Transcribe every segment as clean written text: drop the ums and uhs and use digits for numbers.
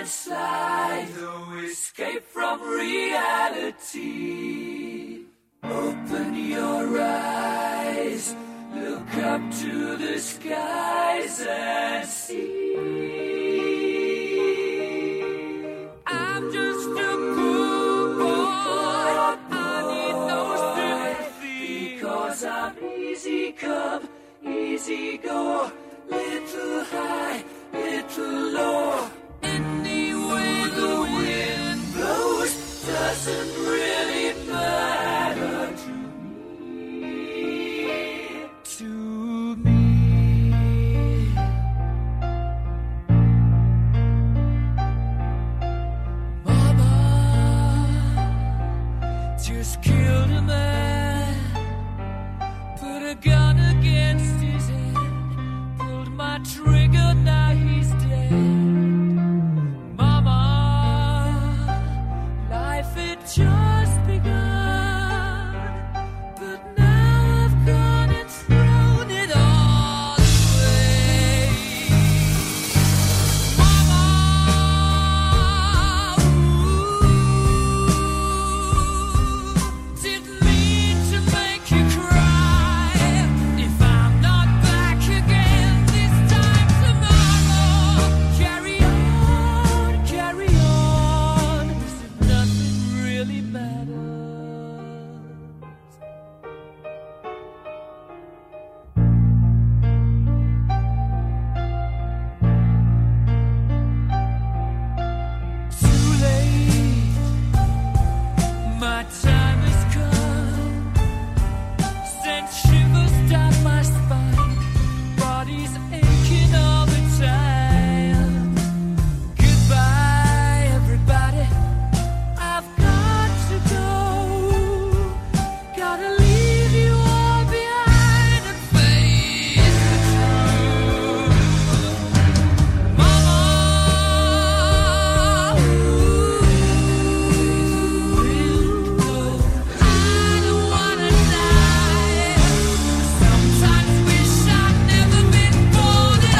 slide, no escape from reality. Open your eyes, look up to the skies and see. I'm just a poor boy, I need no sympathy, because I'm easy come, easy go, little high, little low. Any way the wind blows doesn't really matter to me, to me. Mama just killed a man, put a gun against his head, pulled my trigger, now he's dead. Mama, life had just begun, but now I've gone and thrown it all away. Mama, didn't mean to make you cry. If I'm not back again this time tomorrow, carry on, as if nothing really matters. Too late, my time has come. Sent shivers down my spine, body's aching all the time. Goodbye, everybody, I've got to go. Gotta leave you all behind and face the truth. Mama, I don't wanna die. Sometimes wish I'd never been born at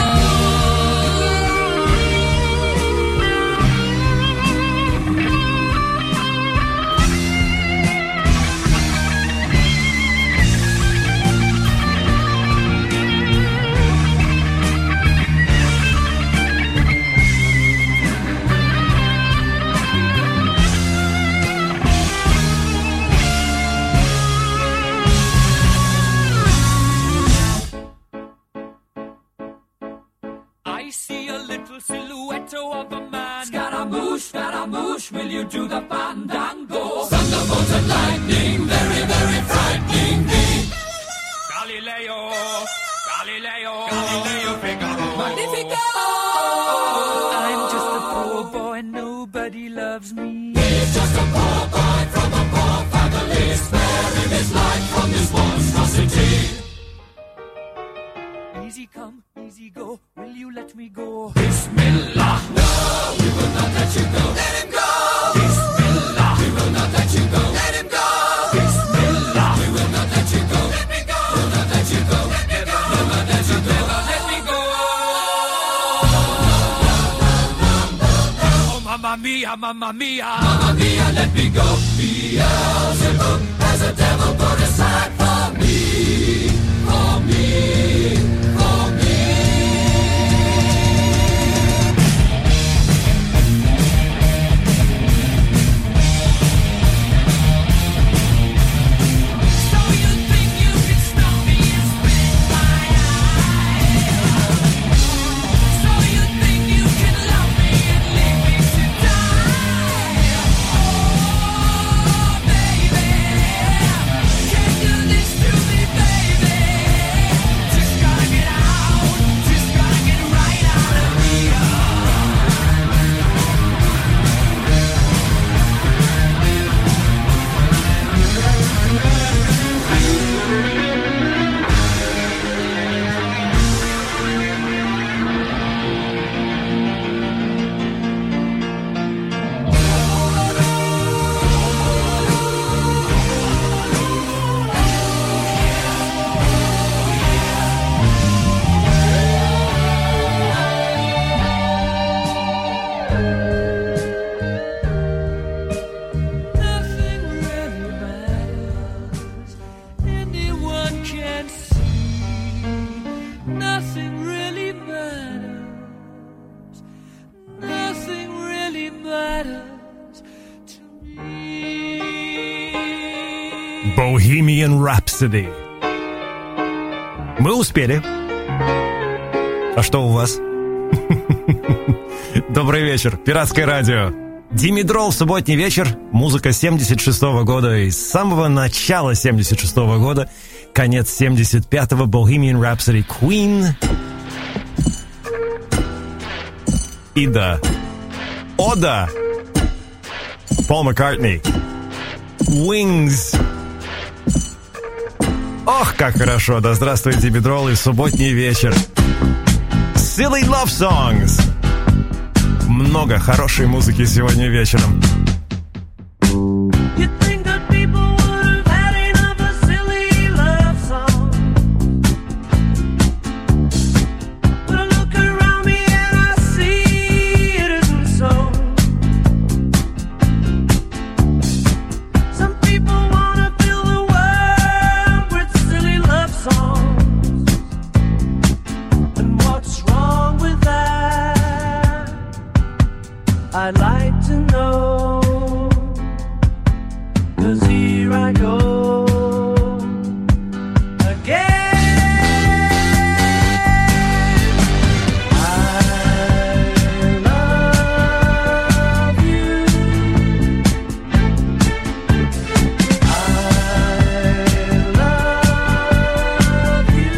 I see a little silhouette of a man. Scaramouche, will you do the fandango? Thunderbolt and lightning, very, very frightening me. Galileo, Figaro. Magnifico! I'm just a poor boy, nobody loves me. He's just a poor boy from a poor family, sparing his life from this monstrosity. Easy come, easy go, will you let me go? Bismillah, no, we will not let you go. Let him go! Bismillah, we will not let you go. Let him go! Bismillah, we will not let you go. Let me go! We'll not let you go. Let me go! We'll not let you go. Never let me go! Oh, mamma mia, mamma mia. Mamma mia, let me go. Beelzebub has a devil put aside for me. For me. For me. So you think you can stop me and spit my eye? So you think you can love me and leave me to die? Oh, baby, can't do this to me, baby. Just matters to me. Bohemian Rhapsody. Мы успели. А что у вас? Добрый вечер, Пиратское радио. Димидрол в субботний вечер. Музыка 76-го года. И с самого начала 76-го года, конец 75-го, Bohemian Rhapsody, Queen. И да, о да, Пол Маккартни, Wings. Ох, как хорошо. Да здравствует Димидрол и субботний вечер. Silly Love Songs. Много хорошей музыки сегодня вечером. I'd like to know, 'cause here I go again. I love you. I love you.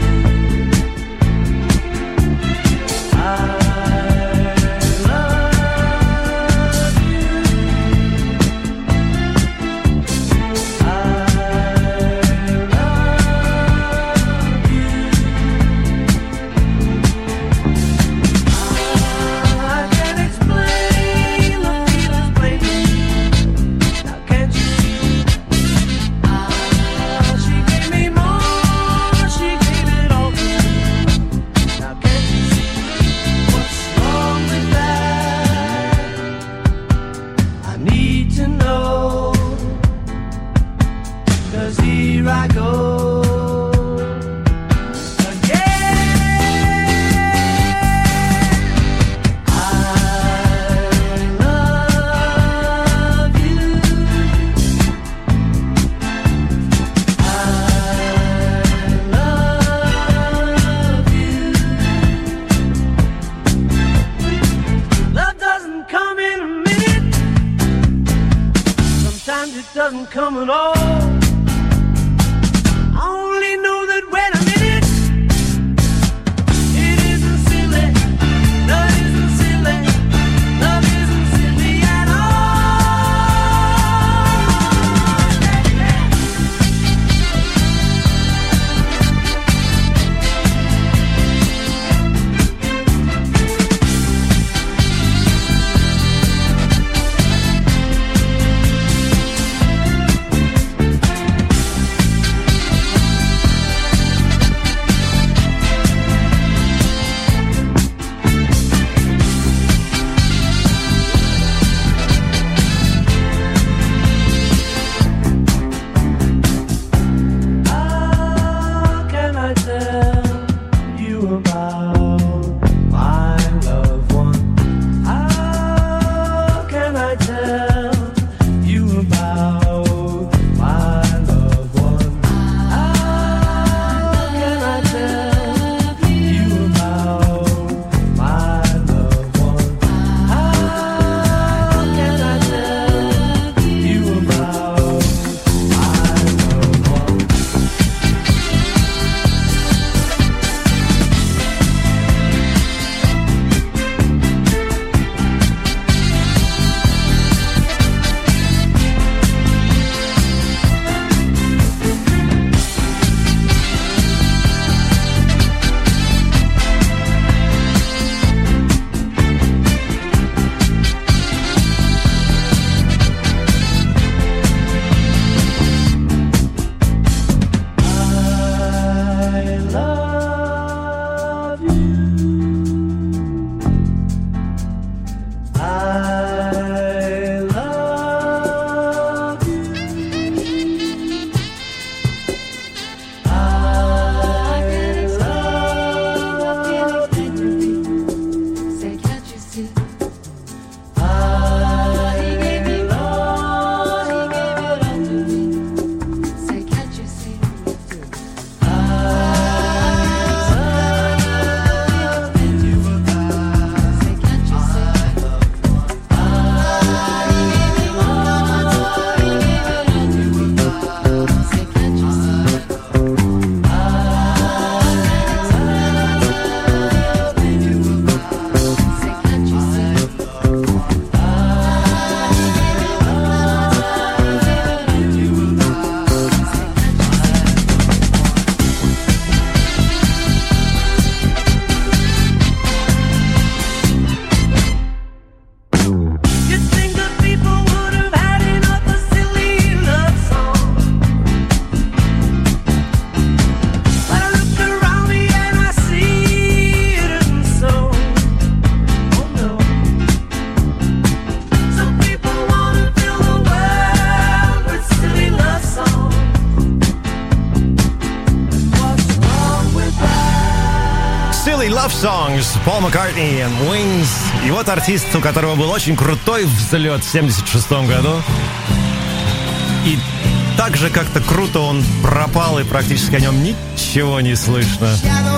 Doesn't come at all. I only know that when I'm in it, it isn't silly. Love isn't silly. Love isn't silly at Songs, Пол Маккартни and Wings. И вот артист, у которого был очень крутой взлет в 1976 году. И так же как-то круто он пропал, и практически о нем ничего не слышно.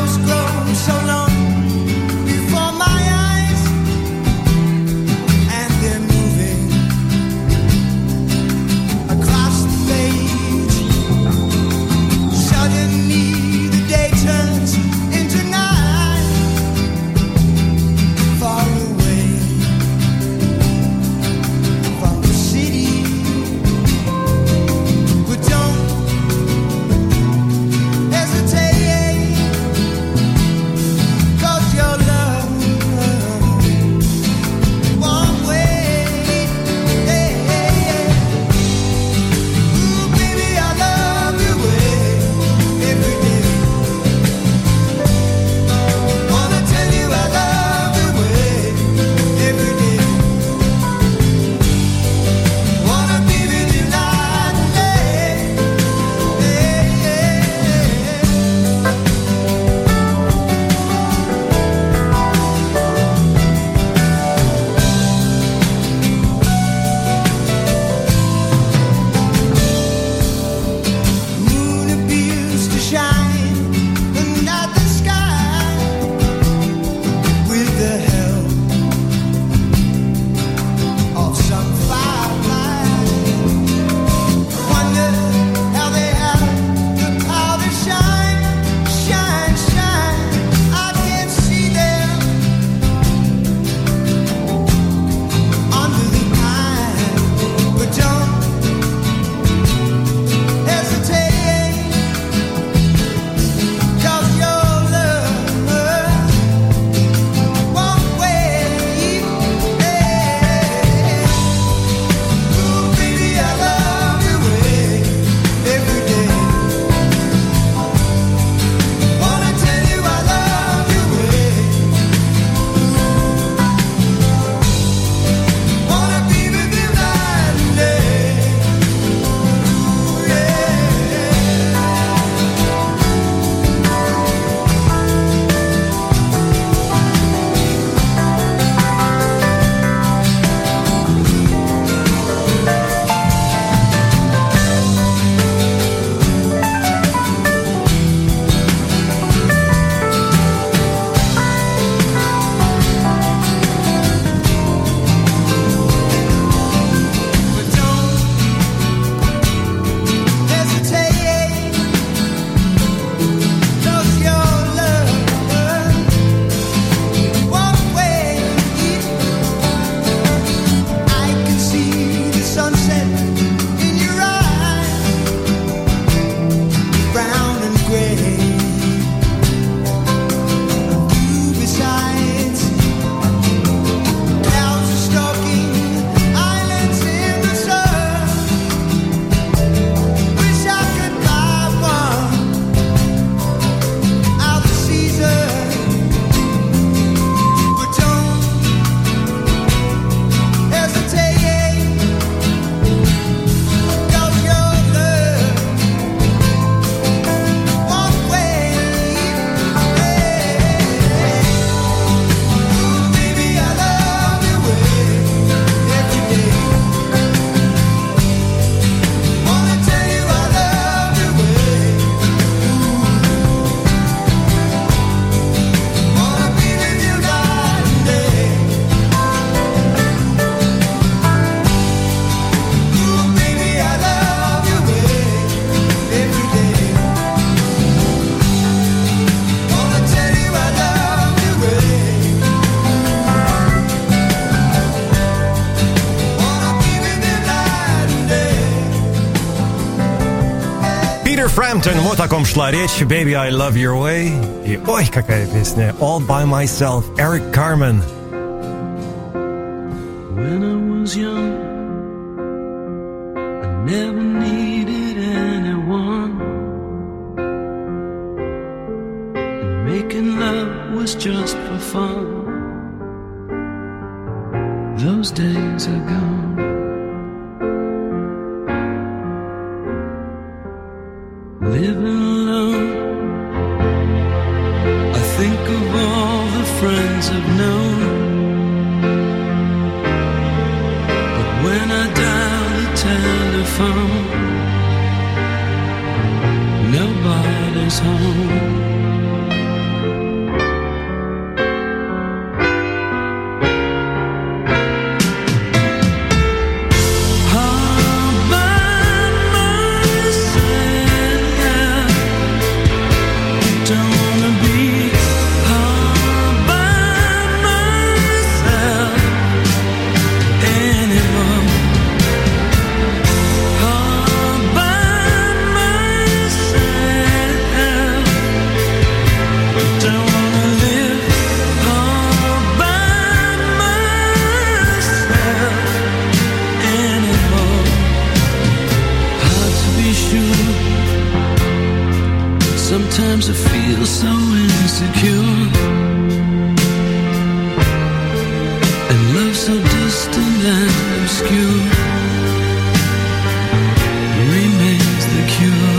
Фрэмптон, вот о ком шла речь. Baby, I love your way. И ой, какая песня. All by myself. Eric Carmen. When I was young, I never needed anyone, and making love was just for fun. Those days are gone. Living alone, I think of all the telephone. Nobody's home. Sometimes I feel so insecure, and love so distant and obscure remains the cure.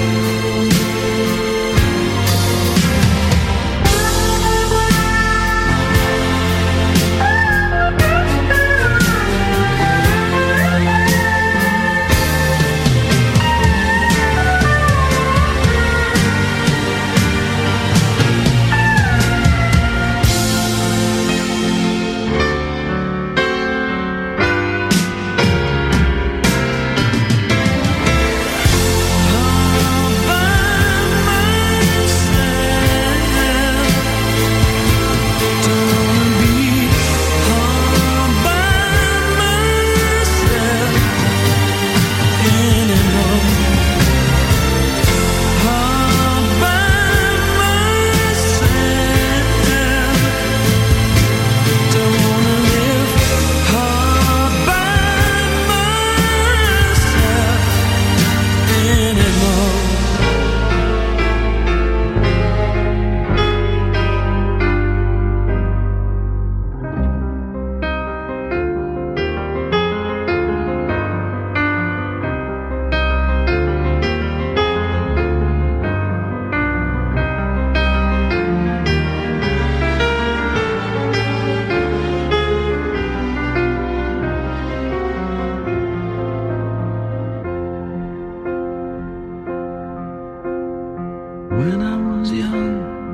When I was young,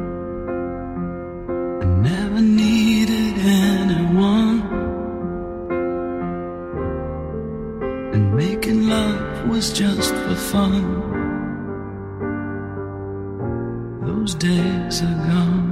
I never needed anyone, and making love was just for fun. Those days are gone.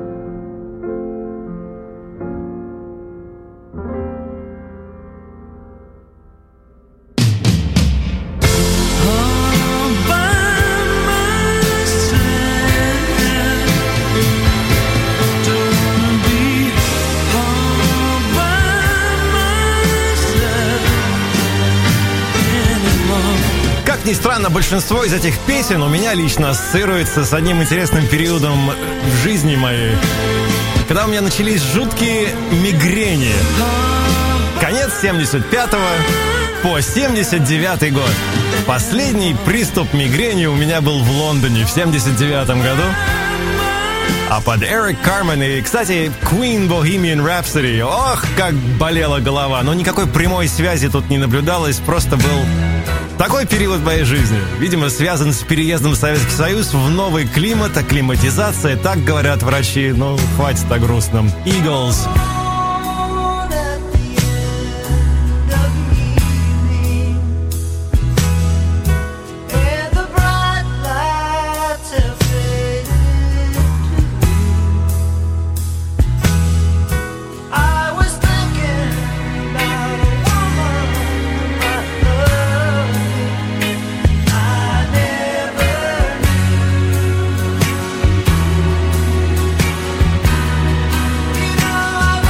Ни странно, большинство из этих песен у меня лично ассоциируется с одним интересным периодом в жизни моей, когда у меня начались жуткие мигрени. Конец 75-го по 79-й год. Последний приступ мигрени у меня был в Лондоне в 79-м году. А под Эрик Кармен и, кстати, Queen Bohemian Rhapsody, ох, как болела голова. Но никакой прямой связи тут не наблюдалось, просто был такой период моей жизни. Видимо, связан с переездом в Советский Союз в новый климат, акклиматизация, так говорят врачи. Ну, хватит о грустном. Eagles. You know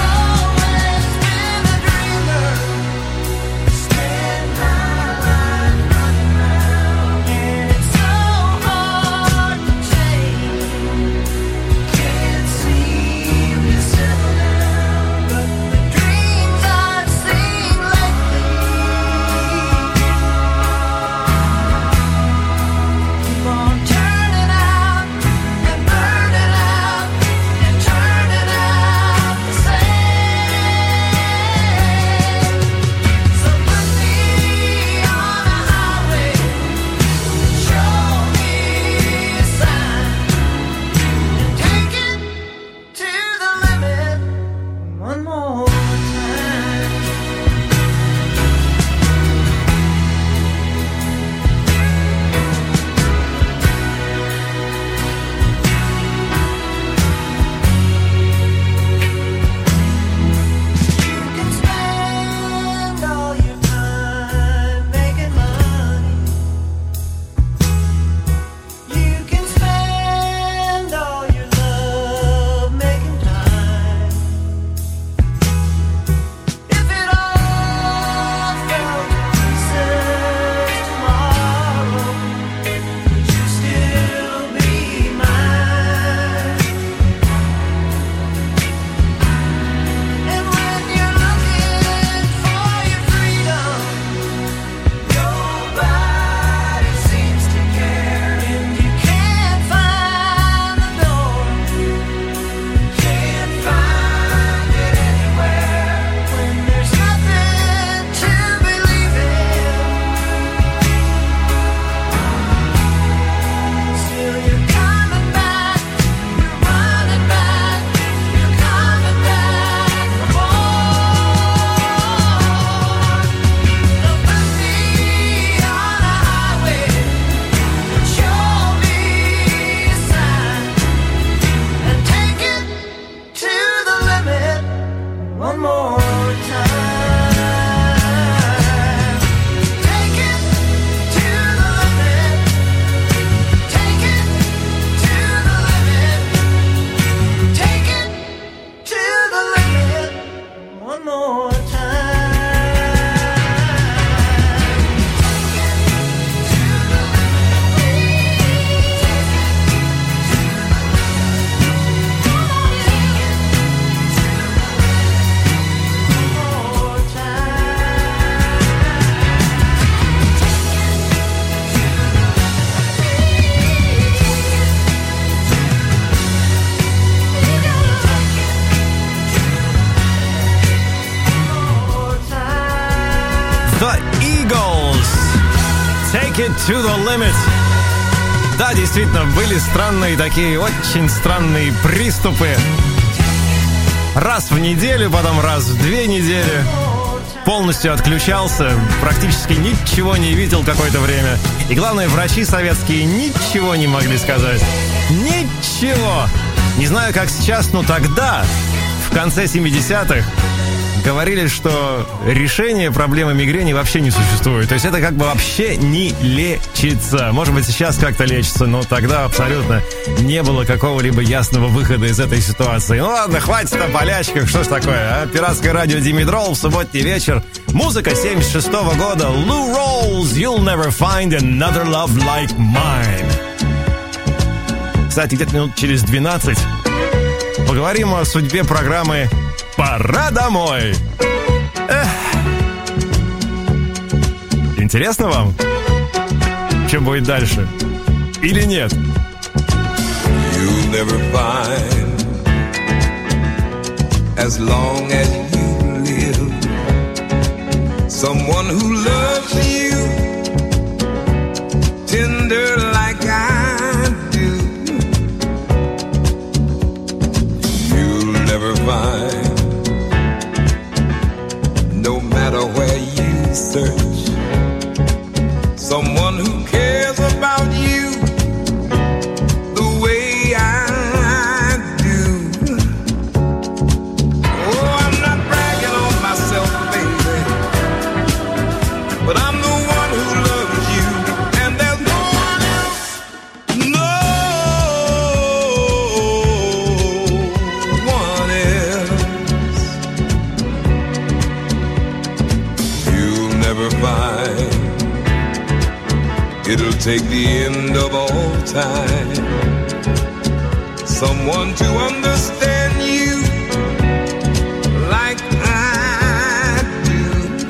more time. More The Eagles. Take it to the limit. Да, действительно, были странные такие, очень странные приступы. Раз в неделю, потом раз в 2 недели. Полностью отключался, практически ничего не видел какое-то время. И главное, врачи советские ничего не могли сказать. Ничего! Не знаю, как сейчас, но тогда, в конце 70-х, говорили, что решения проблемы мигрени вообще не существует. То есть это как бы вообще не лечится. Может быть, сейчас как-то лечится, но тогда абсолютно не было какого-либо ясного выхода из этой ситуации. Ну ладно, хватит о болячках, что ж такое, а? Пиратское радио Димидрол в субботний вечер. Музыка 76-го года. Lou Rawls, You'll Never Find Another Love Like Mine. Кстати, где-то минут через 12 поговорим о судьбе программы «Пора домой». Эх. Интересно вам, что будет дальше? Или нет? You'll never find, as long as you live, someone who loves you tender like I do. You'll never find, no matter where you search, someone who cares about you the way I do. Oh, I'm not bragging on myself, baby, but I'm the one who loves you, and there's no one else, no one else. You'll never find, it'll take the end of all time, someone to understand you like I do.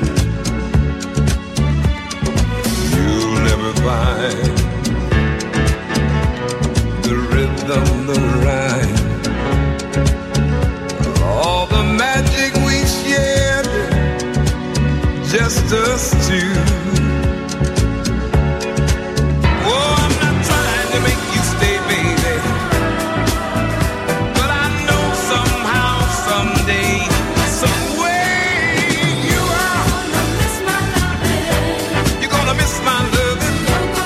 You'll never find the rhythm, the rhyme, all the magic we shared, just us two. Oh, I'm not trying to make you stay, baby, but I know somehow, someday, some way you are. You're gonna miss my loving.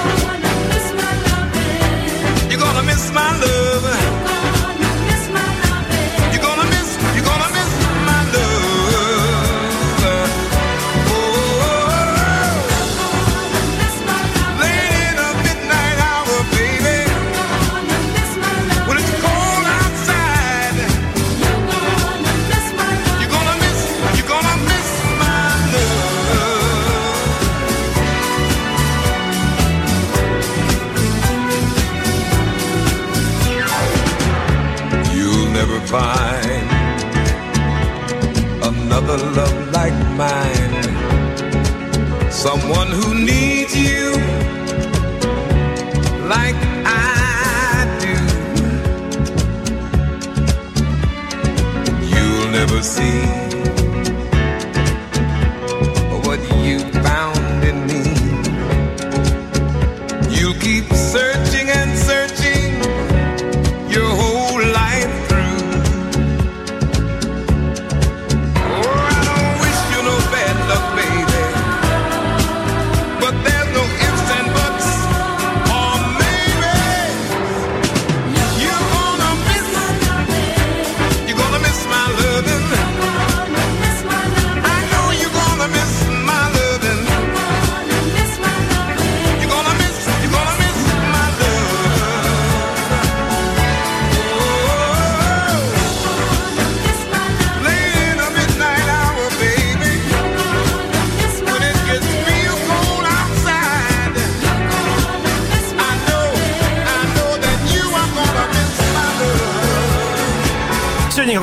You're gonna miss my loving. You're gonna miss my love. Oh, late in the midnight hour, baby, when it's cold outside, you're gonna miss my love. You'll never find another love like mine, someone who needs you like I do. You'll never see what you found in me. You'll keep searching and searching your whole life through. Oh, I don't wish you no bad luck, baby, but there's no ifs and buts, or maybe you're gonna miss my loving.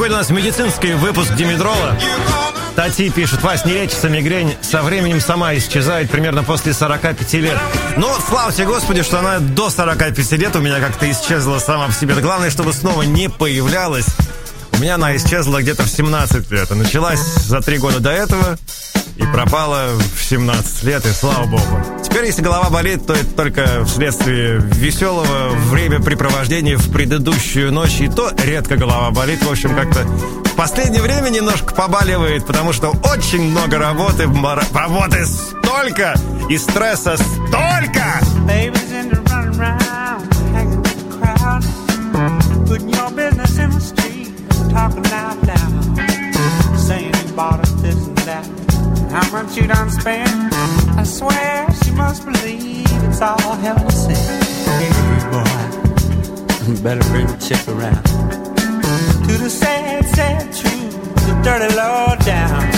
Сегодня у нас медицинский выпуск Димедрола. Тати пишет: Вась, не лечится мигрень, со временем сама исчезает примерно после 45 лет. Но слава тебе, Господи, что она до 45 лет у меня как-то исчезла сама по себе. Главное, чтобы снова не появлялась. У меня она исчезла где-то в 17 лет. А началась за 3 года до этого и пропала в 17 лет, и слава богу. Теперь, если голова болит, то это только вследствие веселого времяпрепровождения в предыдущую ночь. И то редко голова болит. В общем, как-то в последнее время немножко побаливает, потому что очень много работы. Работы столько! И стресса столько! Babies in the run around, hanging with the crowd, putting your business in the street, talking out loud, saying you bought us this and that. How much you done spent? I swear she must believe it's all hell to see. Hey boy, you better bring the chick around to the sad, sad truth, the dirty low down.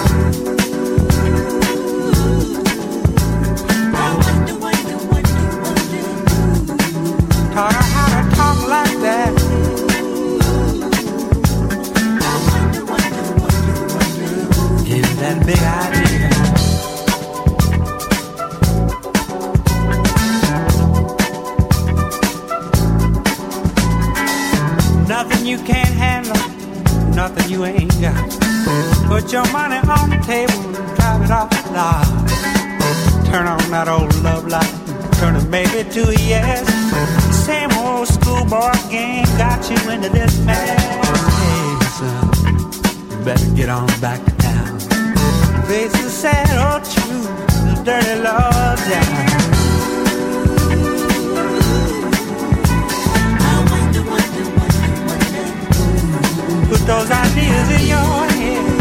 Taught her how to talk like that. Give her that big idea. Nothing you can't handle, nothing you ain't got. Put your money on the table and drive it off the lot. Turn on that old love light, turn it maybe to a yes. Same old schoolboy game got you into this mess. Hey son, you better get on back to town. Face the sad old truth, the dirty law down. Put those ideas in your head.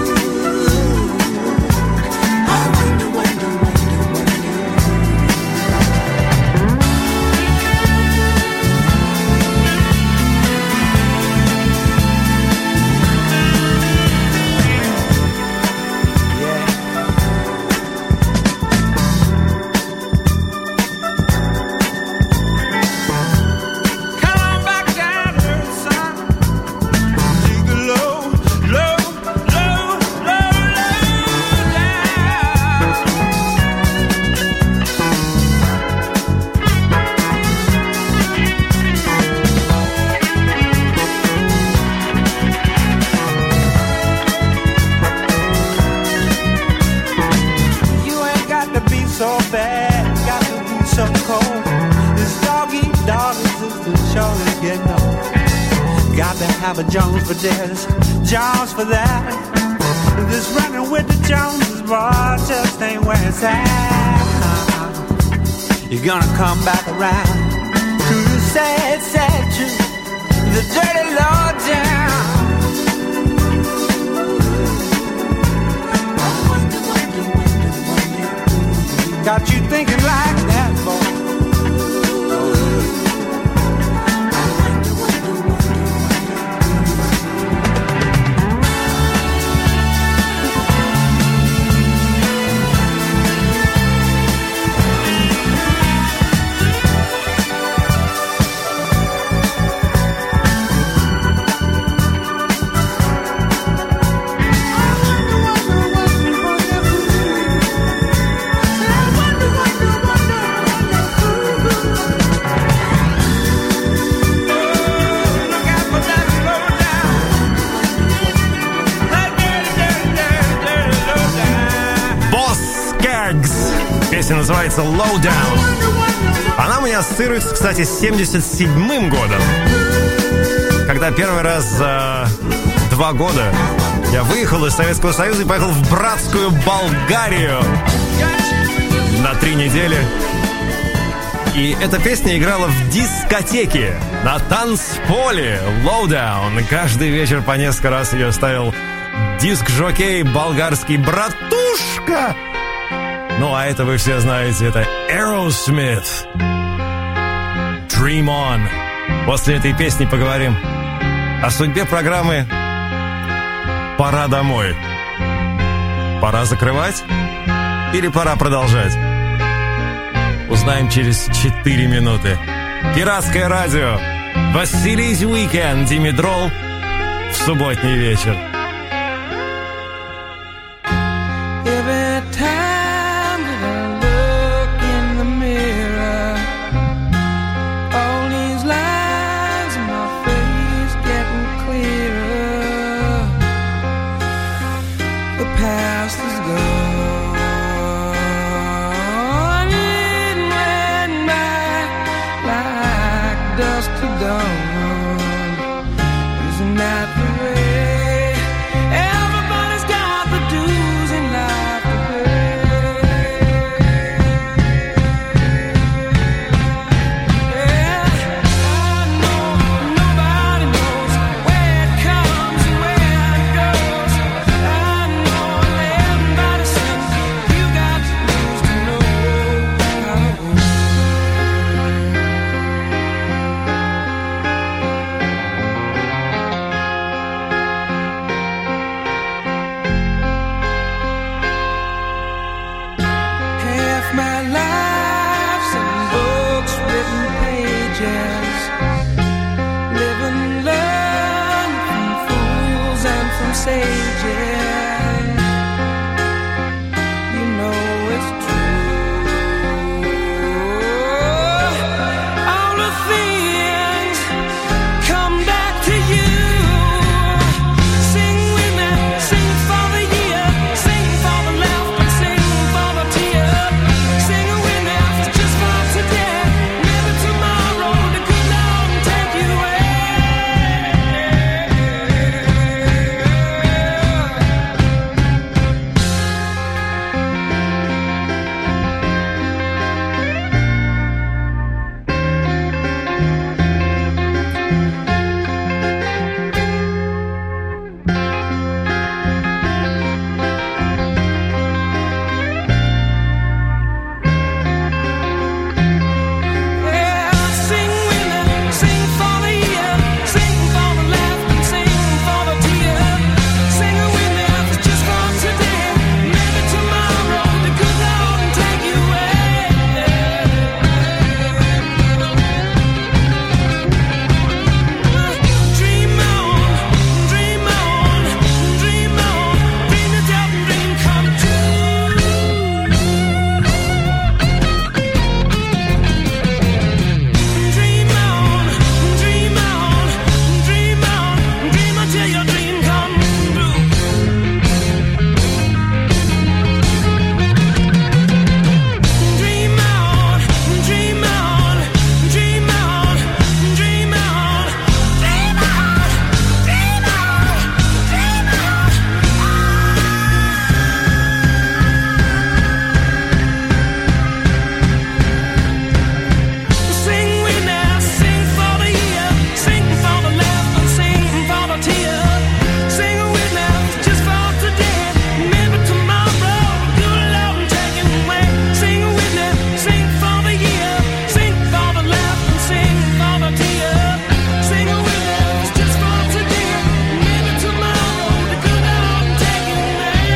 Have a Jones for this, Jones for that. This running with the Joneses, boy, just ain't where it's at. You're gonna come back around to the sad, sad truth, the dirty law down. Got you thinking like that, boy. Песня называется Low Down. Она у меня ассоциируется, кстати, с 77-м годом, когда первый раз за 2 года я выехал из Советского Союза и поехал в братскую Болгарию на 3 недели. И эта песня играла в дискотеке, на танцполе. Low Down. Каждый вечер по несколько раз ее ставил диск-жокей болгарский братушка. Ну, а это вы все знаете, это Aerosmith. Dream On. После этой песни поговорим о судьбе программы «Пора домой». Пора закрывать или пора продолжать? Узнаем через 4 минуты. Пиратское радио. Василий's Weekend. Димедрол. в субботний вечер. Every time that I look in the mirror, all these lines in my face getting clearer. The past is gone, it went by like dusk to dawn. Isn't that the way? Everybody's got the dues in life to pay. Yeah, I know nobody knows where it comes and where it goes. I know everybody sings, you got to lose to know how it goes. Half my life's in books, written pages. Live and learn from fools and from sages. You know it's true. All the things come back to you. Sing with me, sing for the year, sing for the laughter, sing for the tear. Sing with me, just for today, maybe tomorrow the good Lord will take you away. Yeah, sing with me, sing for the year, sing for the laughter, sing for the tear. Sing with me, just for today, maybe tomorrow the good Lord will take you away. Dream on, dream on, dream on, dream it out and dream come true. Dream on, dream on, dream on, dream until your dream come true. Dream on, dream on, dream on, dream on, dream on, dream on, dream on. Sing with me, sing for the year, sing for the laughter, sing for the tear. Sing with me, just for today, maybe tomorrow good Lord will take you away. Sing with me, sing for the year, sing for the laughter, sing for the tear. Sing with me, just for today, maybe tomorrow the good Lord will take you away.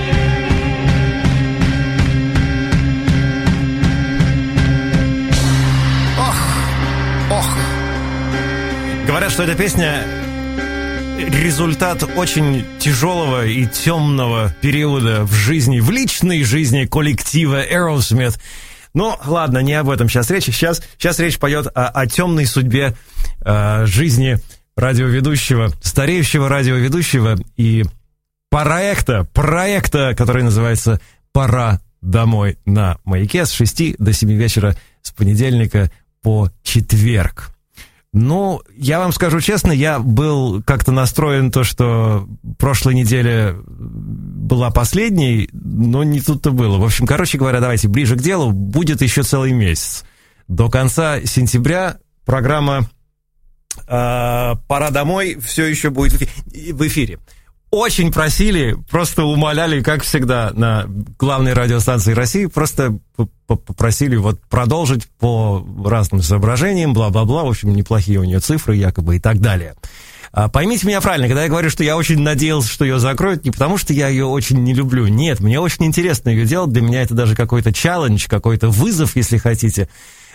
Говорят, что эта песня результат очень тяжелого и темного периода в жизни, в личной жизни коллектива Aerosmith. Ну, ладно, не об этом сейчас речь. Сейчас речь пойдет о темной судьбе жизни радиоведущего, стареющего радиоведущего и проекта, который называется «Пора домой» на Маяке с 6 до 7 вечера с понедельника по четверг. Ну, я вам скажу честно, я был как-то настроен то, что прошлой неделя была последней, но не тут-то было. В общем, короче говоря, давайте ближе к делу. Будет еще целый месяц. До конца сентября программа «Пора домой» все еще будет в эфире. Очень просили, просто умоляли, как всегда, на главной радиостанции России, просто попросили вот продолжить по разным соображениям, бла-бла-бла, в общем, неплохие у нее цифры якобы и так далее. Поймите меня правильно, когда я говорю, что я очень надеялся, что ее закроют, не потому что я ее очень не люблю, нет, мне очень интересно ее делать, для меня это даже какой-то челлендж, какой-то вызов, если хотите.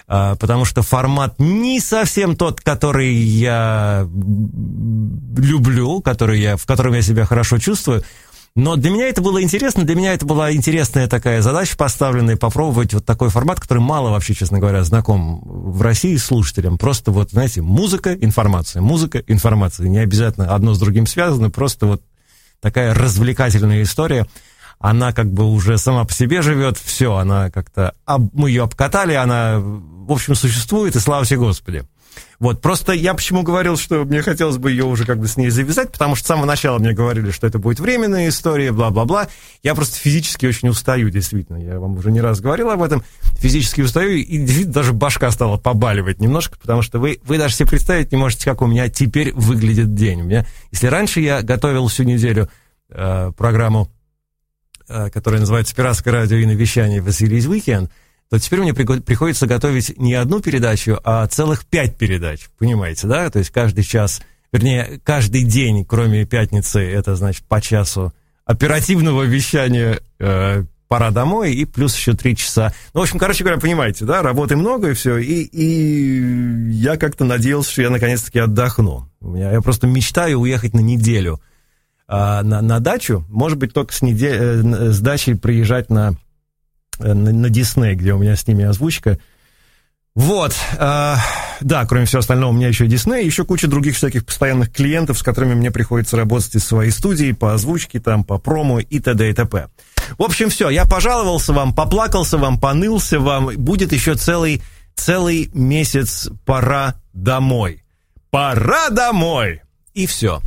потому что формат не совсем тот, который я люблю, в котором я себя хорошо чувствую. Но для меня это было интересно, для меня это была интересная такая задача поставленная, попробовать вот такой формат, который мало вообще, честно говоря, знаком в России слушателям. Просто вот, знаете, музыка, информация, не обязательно одно с другим связано, просто вот такая развлекательная история. Она как бы уже сама по себе живет, все, она как-то, мы ее обкатали, она, в общем, существует, и слава тебе Господи. Вот, просто я почему говорил, что мне хотелось бы ее уже как бы с ней завязать, потому что с самого начала мне говорили, что это будет временная история, бла-бла-бла. Я просто физически очень устаю, действительно. Я вам уже не раз говорил об этом. Физически устаю, и действительно даже башка стала побаливать немножко, потому что вы даже себе представить не можете, как у меня теперь выглядит день. У меня, если раньше я готовил всю неделю программу, которая называется «Пиратское радио и навещание Василий's Weekend», то теперь мне приходится готовить не одну передачу, а целых 5 передач, понимаете, да? То есть каждый час, вернее, каждый день, кроме пятницы, это, значит, по часу оперативного вещания «Пора домой», и плюс еще 3 часа. Ну, в общем, короче говоря, понимаете, да, работы много, и все, и я как-то надеялся, что я наконец-таки отдохну. Я просто мечтаю уехать на неделю на дачу, может быть, только с дачей приезжать на Дисней, где у меня с ними озвучка. Вот, да, кроме всего остального, у меня еще Дисней, еще куча других всяких постоянных клиентов, с которыми мне приходится работать из своей студии по озвучке, там, по промо и т.д. и т.п. В общем, все, я пожаловался вам, поплакался вам, понылся вам, будет еще целый месяц «Пора домой». Пора домой! И все.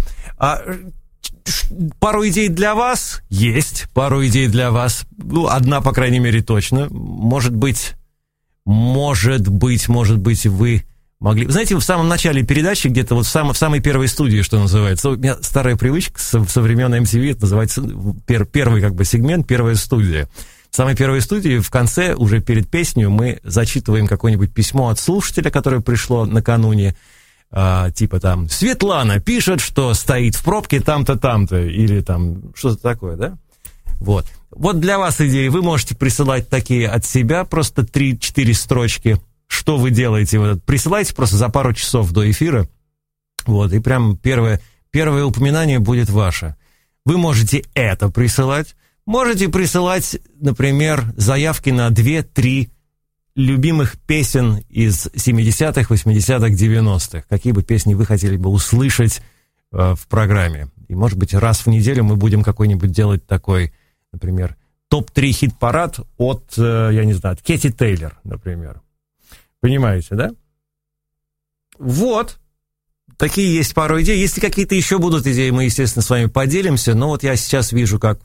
Пару идей для вас есть, пару идей для вас. Ну, одна, по крайней мере, точно. Может быть, вы могли... Знаете, в самом начале передачи, где-то вот в самой первой студии, что называется, у меня старая привычка со времен MTV, это называется первый как бы сегмент, первая студия. В самой первой студии в конце, уже перед песней, мы зачитываем какое-нибудь письмо от слушателя, которое пришло накануне. Типа там Светлана пишет, что стоит в пробке там-то, там-то, или там что-то такое, да? Вот для вас идеи, вы можете присылать такие от себя, просто 3-4 строчки, что вы делаете, присылайте просто за пару часов до эфира, вот, и прям первое упоминание будет ваше. Вы можете это присылать, можете присылать, например, заявки на 2-3 любимых песен из 70-х, 80-х, 90-х. Какие бы песни вы хотели бы услышать в программе. И, может быть, раз в неделю мы будем какой-нибудь делать такой, например, топ-3 хит-парад от, я не знаю, от Кэти Тейлор, например. Понимаете, да? Вот. Такие есть пару идей. Если какие-то еще будут идеи, мы, естественно, с вами поделимся. Но вот я сейчас вижу, как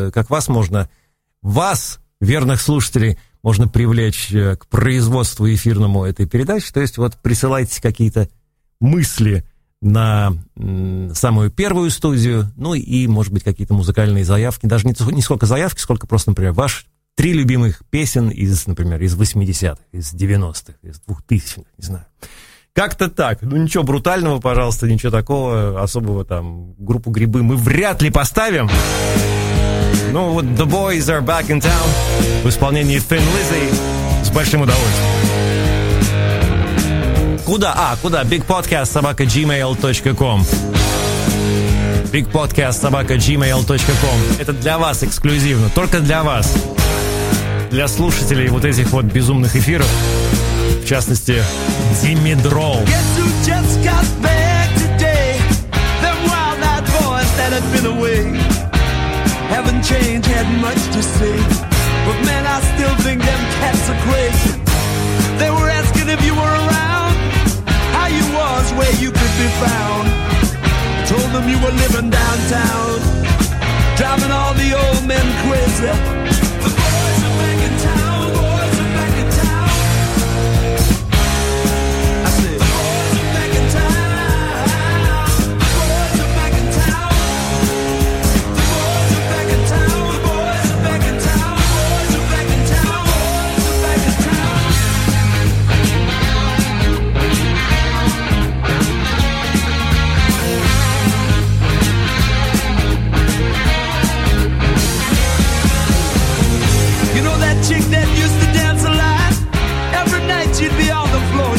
вас, верных слушателей, можно привлечь к производству эфирному этой передачи. То есть вот присылайте какие-то мысли на самую первую студию, ну и, может быть, какие-то музыкальные заявки. Даже не сколько заявки, сколько просто, например, ваши 3 любимых песен например, из 80-х, из 90-х, из 2000-х, не знаю. Как-то так. Ну, ничего брутального, пожалуйста, ничего такого особого там. Группу «Грибы» мы вряд ли поставим. Ну, вот The Boys Are Back in Town в исполнении Thin Lizzy с большим удовольствием. Куда? bigpodcast@gmail.com bigpodcast@gmail.com. Это для вас эксклюзивно, только для вас. Для слушателей вот этих вот безумных эфиров, в частности, Димедрол. Haven't changed, had much to say, but man, I still think them cats are crazy. They were asking if you were around, how you was, where you could be found. I told them you were living downtown, driving all the old men crazy. The boys are back in town, the boys are back in town. I said, the boys are back in town, the boys are back in town. Chick that used to dance a lot. Every night she'd be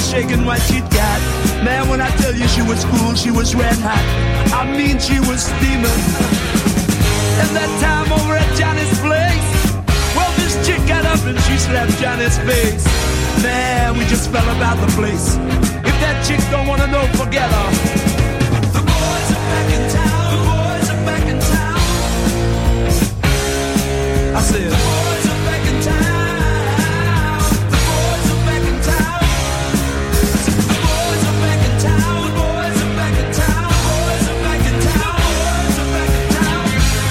shaking what she'd got. Man, when I tell you she was cool, she was red hot. I mean, she was steaming. And that time over at Johnny's place, well, this chick got up and she slapped Johnny's face. Man, we just fell about the place. If that chick don't wanna know, forget her. The boys are back in town. The boys are back in town. I said, the boys are back in town. The boys are back in town. The boys are back in town. The boys are back in town. The boys are back in town. The boys are back in town.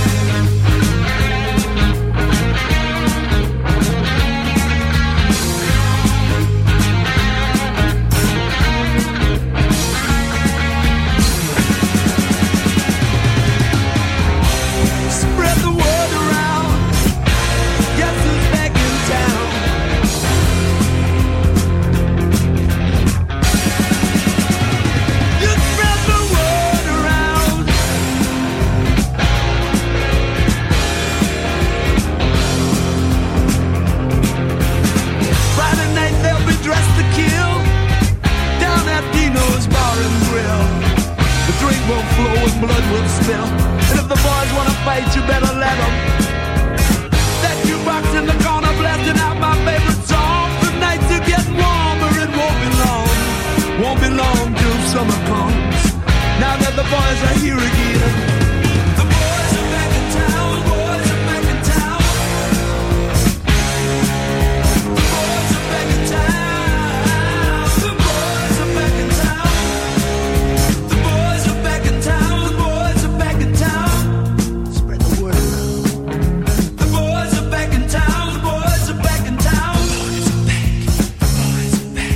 Spread the word around. Guess who's back in town? You spread the word around. Friday night they'll be dressed to kill down at Dino's Bar and Grill. The drink will flow and blood will spill. And if the boys wanna fight, you better let them. That jukebox in the corner blasting out my favorite song. The nights are getting warmer, it won't be long. Won't be long till summer comes. Now that the boys are here again. The boys are back in town. The boys are back in town. The boys are back in town. The boys are back in town. The boys are back in town. The boys are back in town. Spread the word around. The boys are back in town. The boys are back in town. The boys are back. The boys are back.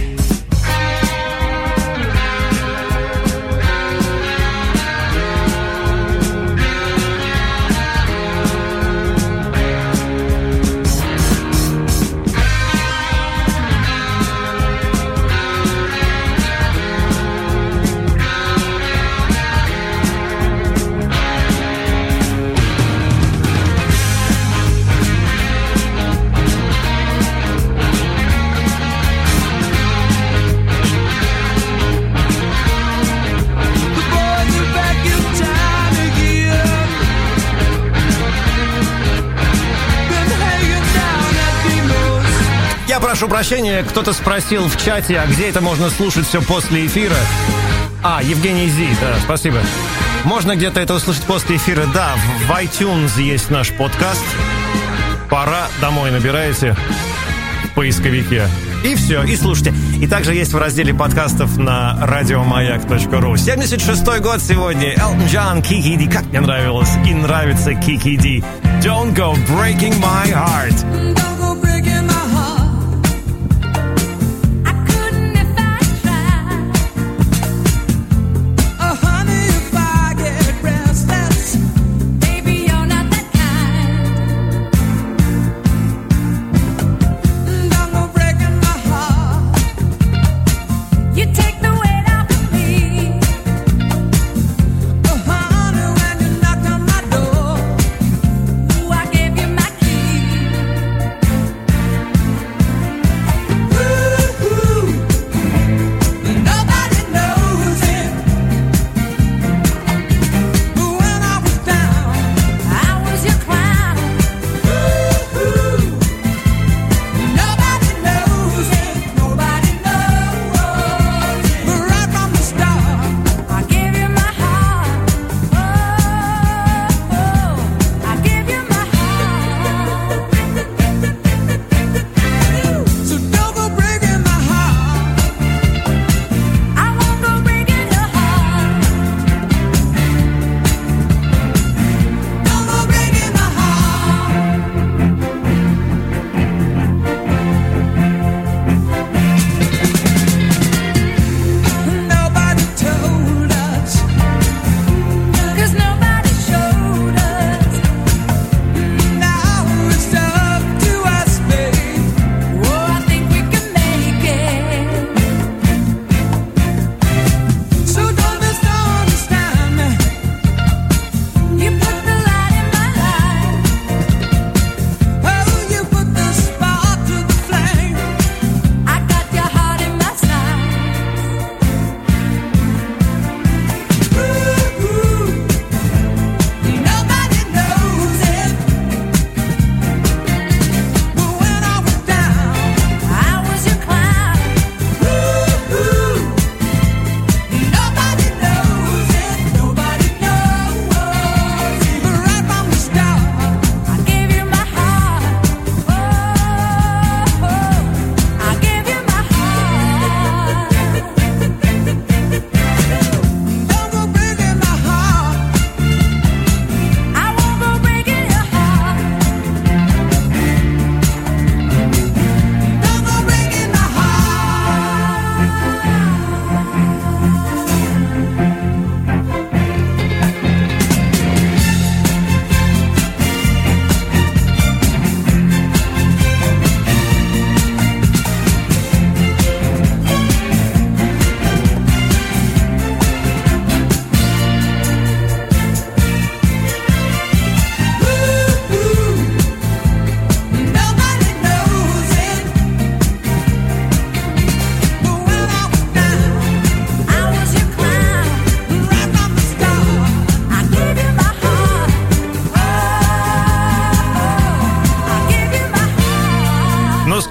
The boys are back in town again. Been hanging down at Dino's. Я прошу прощения, кто-то спросил в чате, а где это можно слушать все после эфира? Евгений Зи, да, спасибо. Можно где-то это услышать после эфира? Да, в iTunes есть наш подкаст. «Пора домой» набираете в поисковике. И все, и слушайте. И также есть в разделе подкастов на радиомаяк.ру. 76-й год сегодня. Элтон Джон, Kiki D. Как мне нравилось и нравится Kiki D. Don't go breaking my heart. Don't go breaking my heart. I couldn't if I tried. Oh, honey, if I get restless, baby, you're not that kind. Don't go breaking my heart. You take the weight off of me. Oh, honey, when you knocked on my door, ooh, I gave you my key.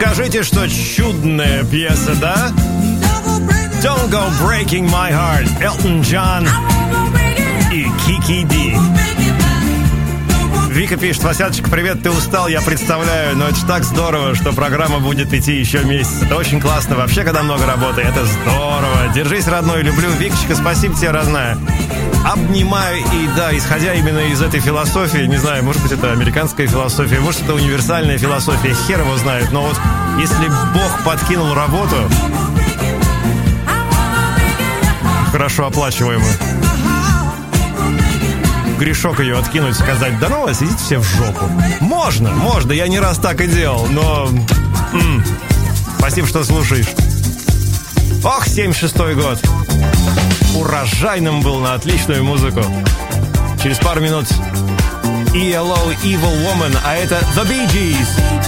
Скажите, что чудная пьеса, да? Don't Go Breaking My Heart. Элтон Джон и Кики Ди. Вика пишет: Васяточка, привет, ты устал, я представляю, но это ж так здорово, что программа будет идти еще месяц. Это очень классно. Вообще, когда много работы, это здорово. Держись, родной, люблю. Викочка, спасибо тебе, родная. Обнимаю. И да, исходя именно из этой философии, не знаю, может быть, это американская философия, может, это универсальная философия, хер его знает, но вот если Бог подкинул работу, хорошо оплачиваемую, грешок ее откинуть, сказать: да ну вас, идите все в жопу. Можно, я не раз так и делал, но... Спасибо, что слушаешь. Ох, 76-й год. Урожайным был на отличную музыку. Через пару минут ELO Evil Woman, а это The Bee Gees.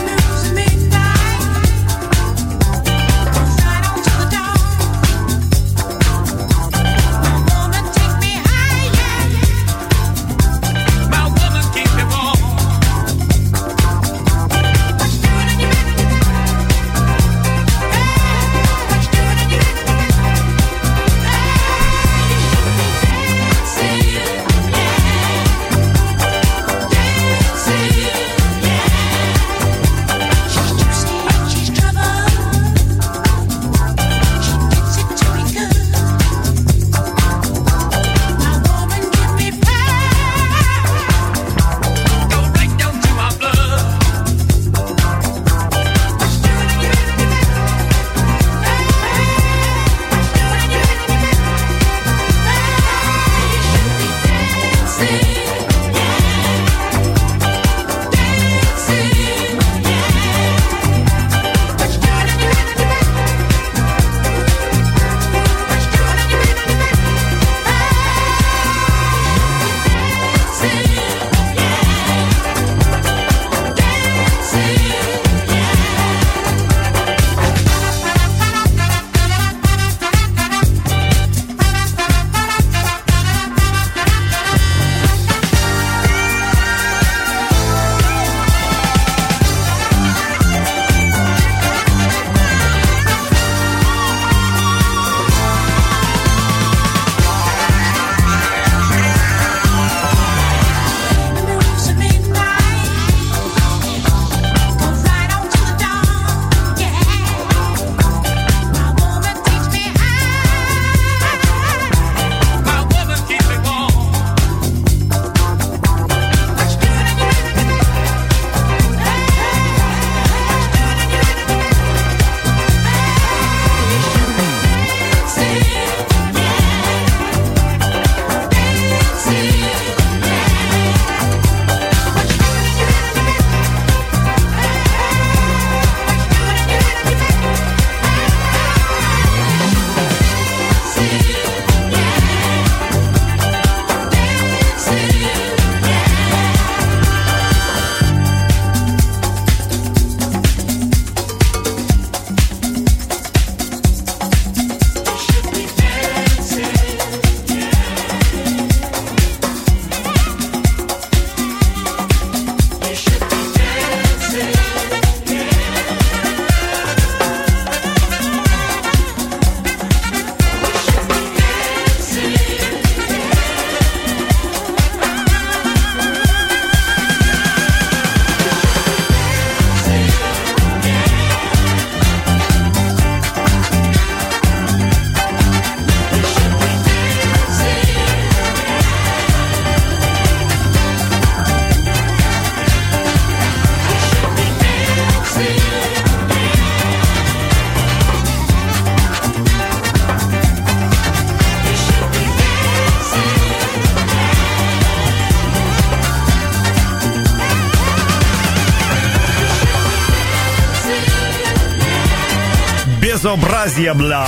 Безобразие, бля.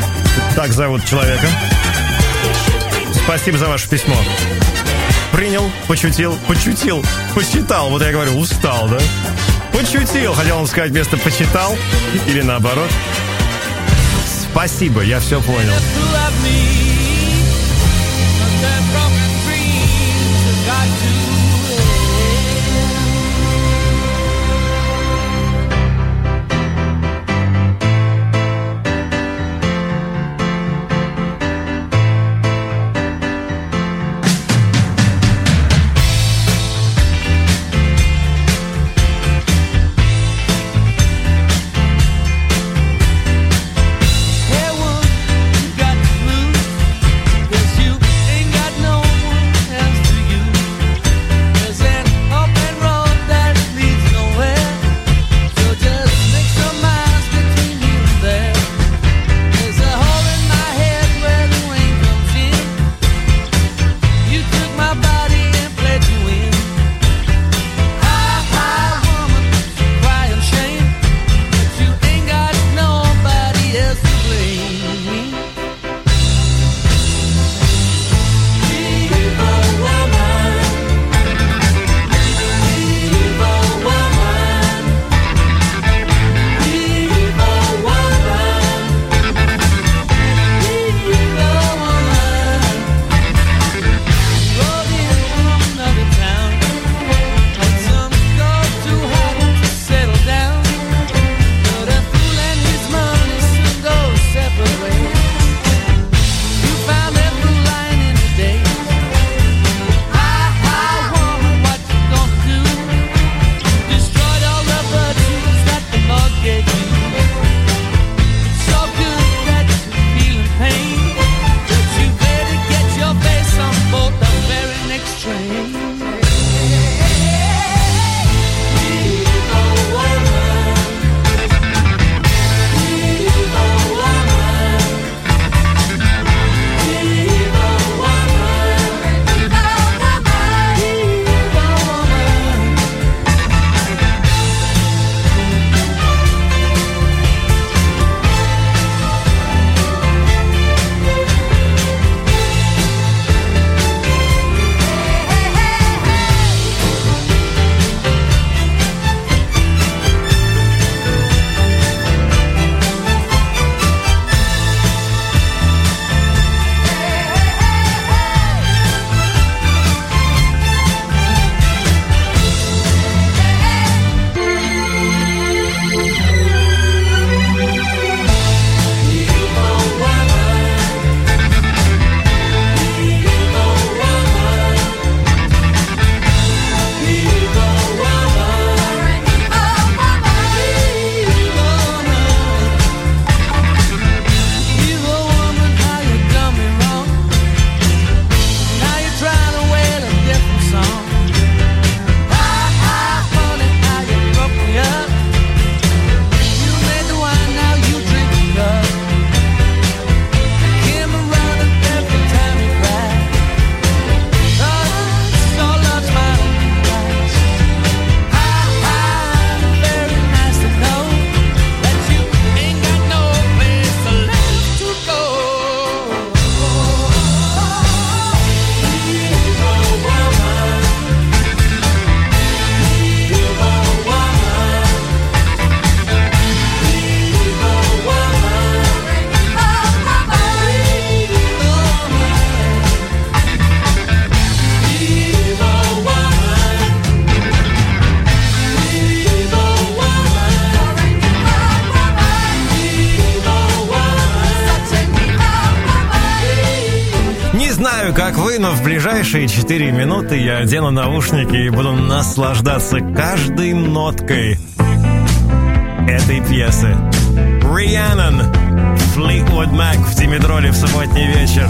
Так зовут человека. Спасибо за ваше письмо. Принял, почутил, почитал. Вот я говорю, устал, да? Почутил, хотел он сказать вместо почитал. Или наоборот. Спасибо, я все понял. знаю, как вы, но в ближайшие 4 минуты я одену наушники и буду наслаждаться каждой ноткой этой пьесы. Rhiannon, Fleetwood Mac в Димедроле в субботний вечер.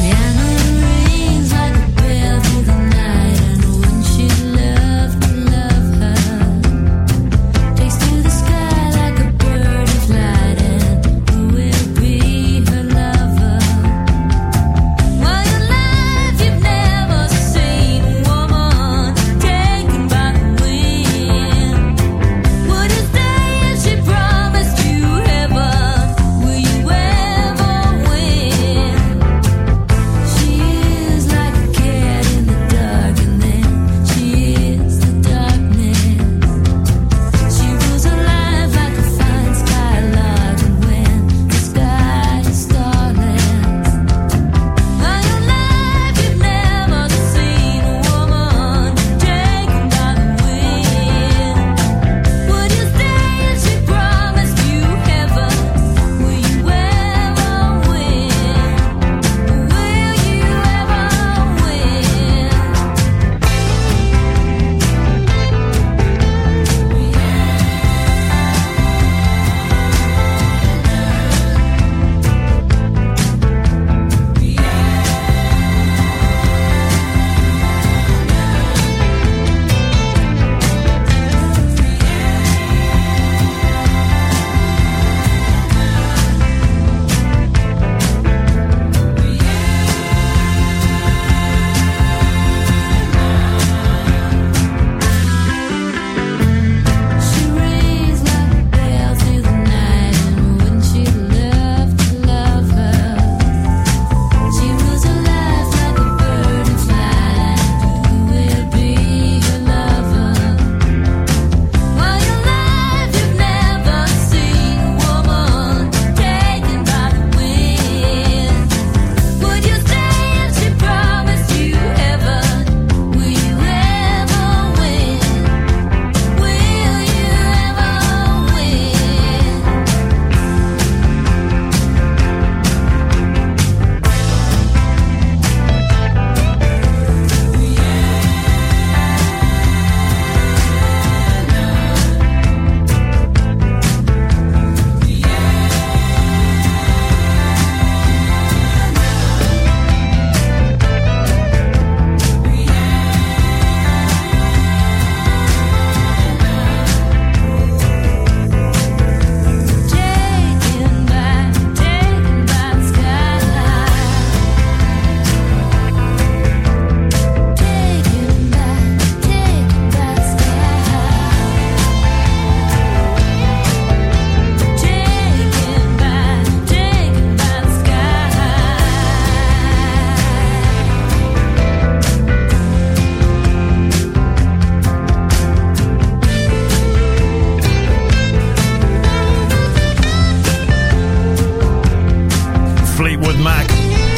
Fleetwood Mac,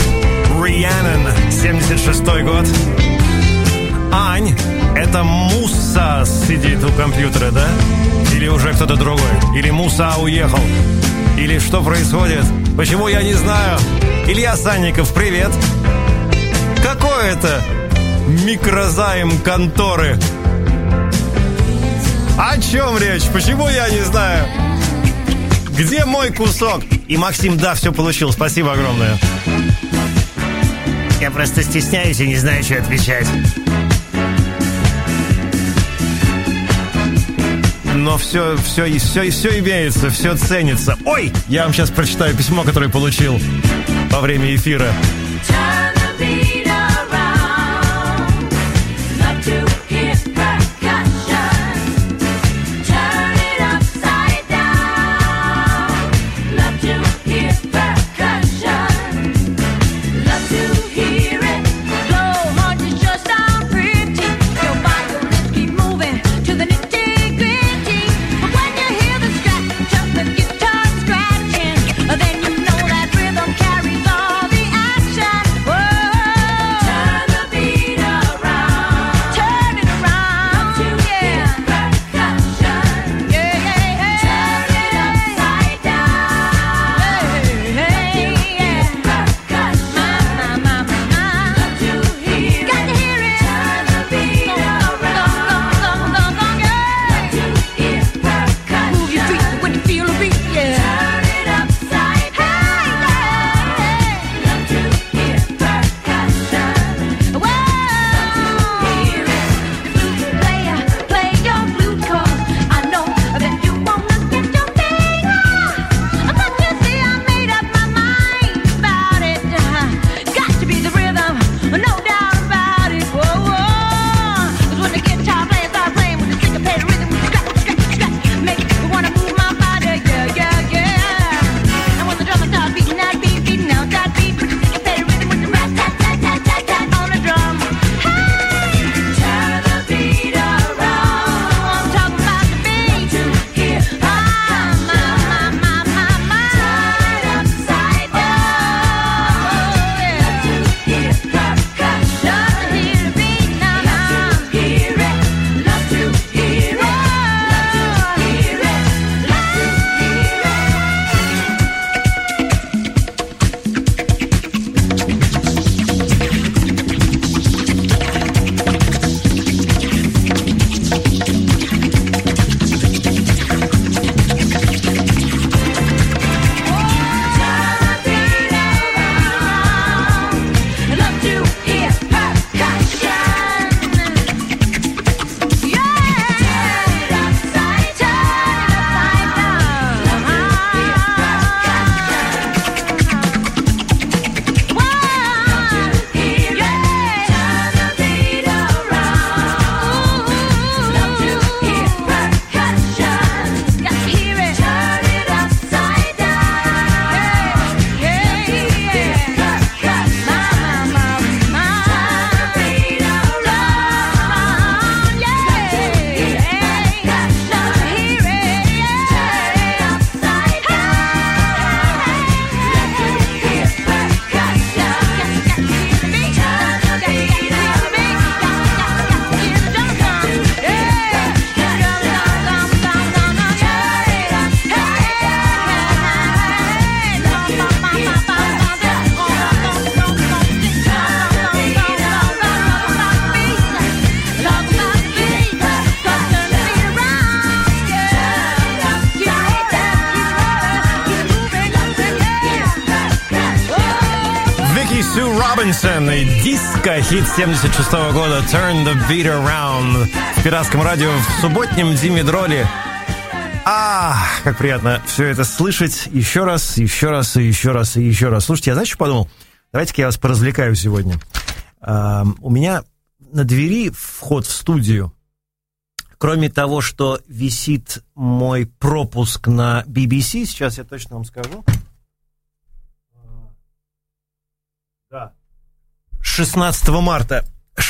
Rhiannon, 76-й год. Ань, это Муса сидит у компьютера, да? Или уже кто-то другой? Или Муса уехал? Или что происходит? Почему я не знаю? Илья Санников, привет. Какой это микрозайм конторы? О чем речь? Почему я не знаю? Где мой кусок? И Максим, да, все получил. Спасибо огромное. Я просто стесняюсь и не знаю, что отвечать. Но все имеется, все ценится. Ой, я вам сейчас прочитаю письмо, которое получил во время эфира. Then you know that rhythm carries all the action. Робинсон и диско-хит 76 года «Turn the Beat Around» в пиратском радио в субботнем Димедроле. Как приятно все это слышать еще раз, еще раз и еще раз и еще раз. Слушайте, я знаете, что подумал? Давайте-ка я вас поразвлекаю сегодня. У меня на двери вход в студию. Кроме того, что висит мой пропуск на BBC, сейчас я точно вам скажу. Да. 16 марта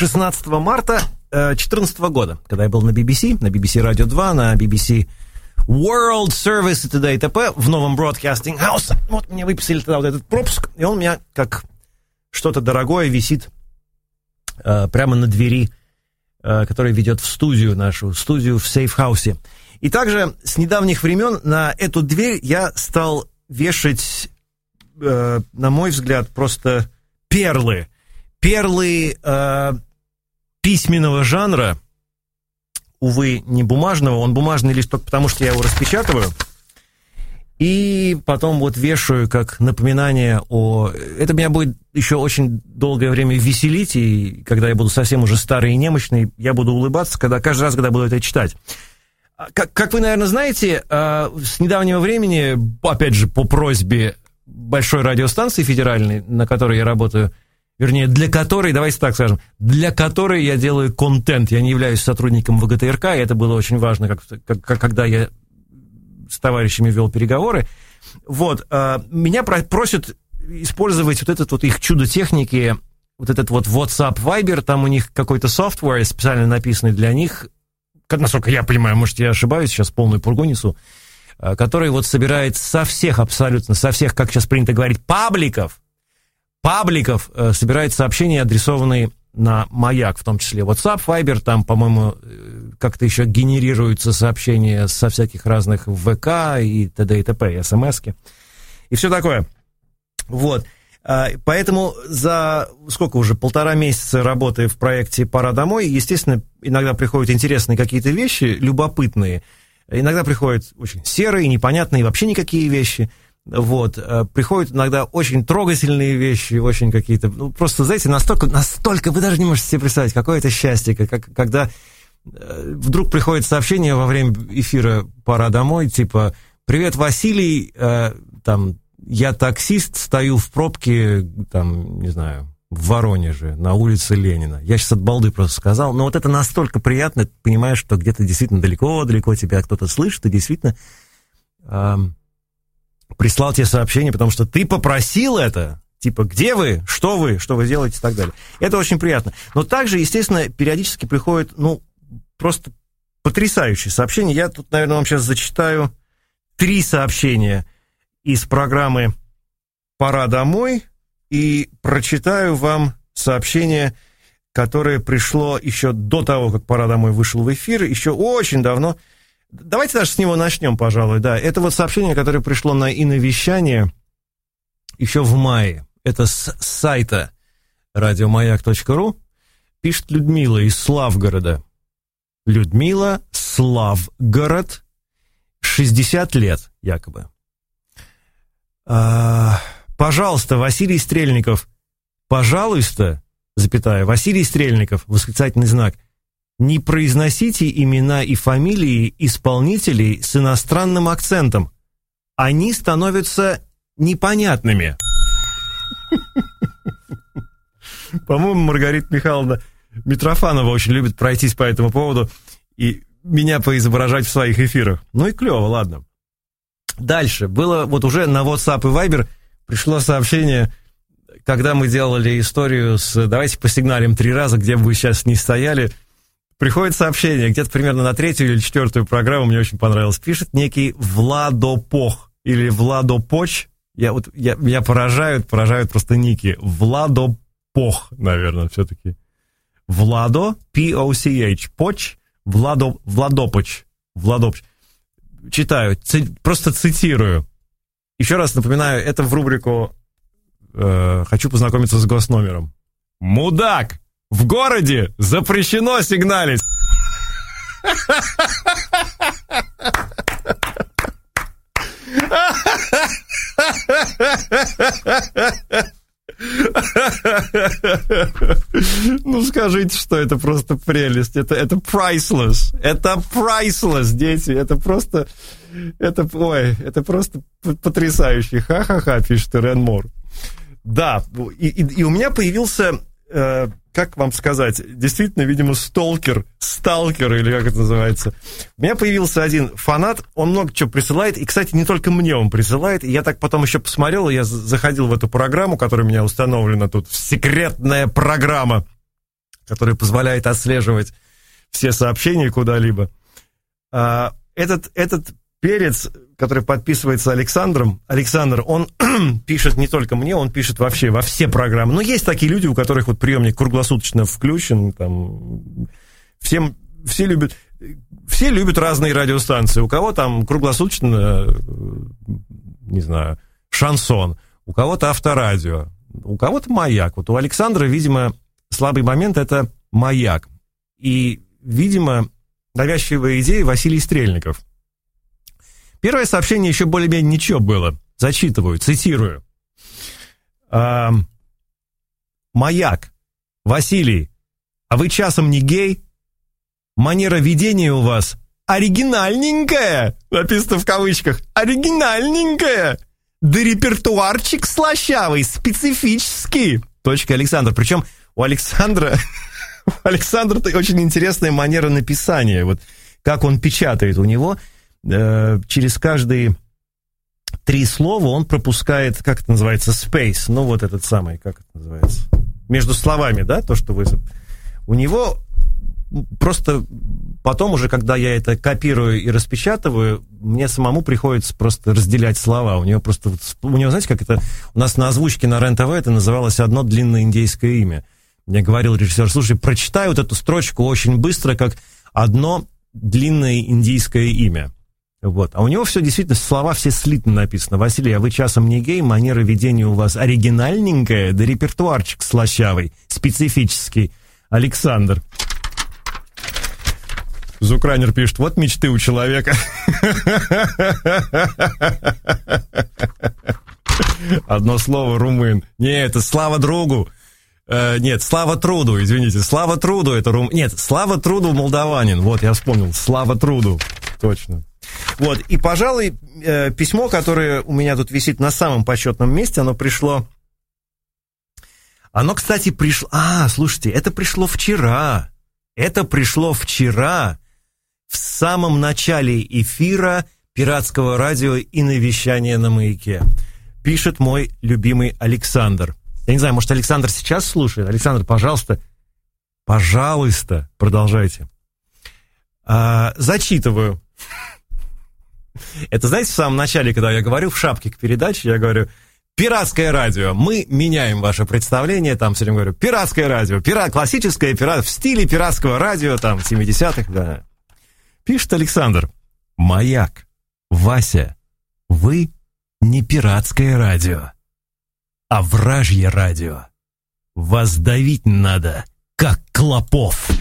2014 года, когда я был на BBC Radio 2, на BBC World Service и т.д. и т.п. в новом Broadcasting House. Вот мне выписали тогда вот этот пропуск, и он у меня как что-то дорогое висит прямо на двери, который ведет в студию, нашу студию в сейф-хаусе. И также с недавних времен на эту дверь я стал вешать, на мой взгляд, просто перлы письменного жанра, увы, не бумажного, он бумажный лишь только потому, что я его распечатываю, и потом вот вешаю как напоминание Это меня будет еще очень долгое время веселить, и когда я буду совсем уже старый и немощный, я буду улыбаться, каждый раз, когда буду это читать. Как вы, наверное, знаете, с недавнего времени, опять же, по просьбе большой радиостанции федеральной, на которой я работаю, вернее, для которой, давайте так скажем, для которой я делаю контент. Я не являюсь сотрудником ВГТРК, и это было очень важно, когда я с товарищами вел переговоры. Вот, меня просят использовать вот этот вот их чудо техники, вот этот вот WhatsApp Viber, там у них какой-то софтвер специально написанный для них, насколько я понимаю, может, я ошибаюсь, сейчас полную пургу несу, который вот собирает абсолютно со всех, как сейчас принято говорить, пабликов, собирает сообщения, адресованные на Маяк, в том числе WhatsApp, Viber, там, по-моему, как-то еще генерируются сообщения со всяких разных ВК и т.д. и т.п., и СМСки, и все такое. Вот. Поэтому за сколько уже, 1,5 месяца работы в проекте «Пора домой», естественно, иногда приходят интересные какие-то вещи, любопытные, иногда приходят очень серые, непонятные, вообще никакие вещи. Вот, приходят иногда очень трогательные вещи, очень какие-то, просто, знаете, настолько, вы даже не можете себе представить, какое это счастье, когда вдруг приходит сообщение во время эфира «Пора домой», типа: «Привет, Василий, там, я таксист, стою в пробке, там, не знаю, в Воронеже, на улице Ленина». Я сейчас от балды просто сказал, но вот это настолько приятно, ты понимаешь, что где-то действительно далеко тебя кто-то слышит, и действительно прислал тебе сообщение, потому что ты попросил это, типа, где вы, что вы делаете и так далее. Это очень приятно. Но также, естественно, периодически приходят, просто потрясающие сообщения. Я тут, наверное, вам сейчас зачитаю 3 сообщения из программы «Пора домой» и прочитаю вам сообщение, которое пришло еще до того, как «Пора домой» вышел в эфир, еще очень давно. Давайте даже с него начнем, пожалуй, да. Это вот сообщение, которое пришло на иновещание еще в мае. Это с сайта радиомаяк.ру. Пишет Людмила из Славгорода. Людмила, Славгород, 60 лет, якобы. Пожалуйста, Василий Стрельников. Пожалуйста, запятая, Василий Стрельников, восклицательный знак. Не произносите имена и фамилии исполнителей с иностранным акцентом. Они становятся непонятными. По-моему, Маргарита Михайловна Митрофанова очень любит пройтись по этому поводу и меня поизображать в своих эфирах. Ну и клево, ладно. Дальше. Было вот уже на WhatsApp и Viber пришло сообщение, когда мы делали историю с «Давайте посигналим 3 раза, где бы вы сейчас ни стояли». Приходит сообщение, где-то примерно на 3-ю или 4-ю программу, мне очень понравилось. Пишет некий Владопох или Владопоч. Меня поражают просто ники. Владопох, наверное, все-таки. Владо, P-O-C-H, Поч, Владопоч. Читаю, просто цитирую. Еще раз напоминаю, это в рубрику «Хочу познакомиться с госномером». Мудак! В городе запрещено сигналить. Ну, скажите, что это просто прелесть. Это priceless. Это priceless, дети. Это просто потрясающе. Ха-ха-ха, пишет Ирен Мор. Да, и у меня появился, как вам сказать, действительно, видимо, сталкер, или как это называется. У меня появился один фанат, он много чего присылает, и, кстати, не только мне он присылает, и я так потом еще посмотрел, я заходил в эту программу, которая у меня установлена тут, секретная программа, которая позволяет отслеживать все сообщения куда-либо. Этот перец, который подписывается Александром, Александр, он пишет не только мне, он пишет вообще во все программы. Но есть такие люди, у которых вот приемник круглосуточно включен, там, все любят разные радиостанции. У кого там круглосуточно, не знаю, шансон, у кого-то авторадио, у кого-то маяк. Вот у Александра, видимо, слабый момент — это маяк. И, видимо, навязчивая идея Василий Стрельников. Первое сообщение еще более-менее ничего было. Зачитываю, цитирую. «Маяк. Василий, а вы часом не гей? Манера ведения у вас оригинальненькая!» Написано в кавычках. «Оригинальненькая! Да репертуарчик слащавый, специфический!» Точка, Александр. Причем у Александра очень интересная манера написания. Вот как он печатает. У него через каждые 3 слова он пропускает, как это называется, space, ну вот этот самый, как это называется, между словами, да, то, что вы... У него просто потом уже, когда я это копирую и распечатываю, мне самому приходится просто разделять слова. У него, знаете, как это... У нас на озвучке на РЕН-ТВ это называлось «Одно длинное индейское имя». Мне говорил режиссер: слушай, прочитай вот эту строчку очень быстро, как «одно длинное индийское имя». Вот. А у него все действительно, слова все слитно написано. «Василий, а вы часом не гей? Манера ведения у вас оригинальненькая, да репертуарчик слащавый, специфический. Александр». Зукранер пишет: вот мечты у человека. Одно слово — румын. Нет, это слава другу. Нет, слава труду, извините. Слава труду — это Нет, слава труду — молдаванин. Вот, я вспомнил. Слава труду. Точно. Вот, и, пожалуй, письмо, которое у меня тут висит на самом почетном месте, оно пришло... Оно, кстати, пришло... слушайте, это пришло вчера. Это пришло вчера, в самом начале эфира пиратского радио и навещания на Маяке. Пишет мой любимый Александр. Я не знаю, может, Александр сейчас слушает? Александр, пожалуйста, продолжайте. Зачитываю. Это, знаете, в самом начале, когда я говорю в шапке к передаче, я говорю: пиратское радио, мы меняем ваше представление, там все время говорю: пиратское радио, классическое в стиле пиратского радио, там, 70-х, да. Пишет Александр: «Маяк, Вася, вы не пиратское радио, а вражье радио. Вас давить надо, как клопов».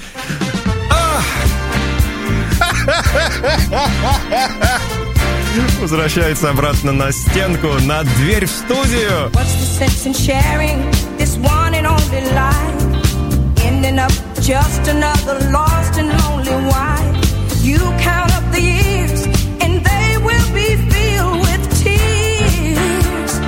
Возвращается обратно на стенку, на дверь в студию. What's the sense in sharing this one and only life? Ending up just another lost and lonely wife. You count up the years and they will be filled with tears.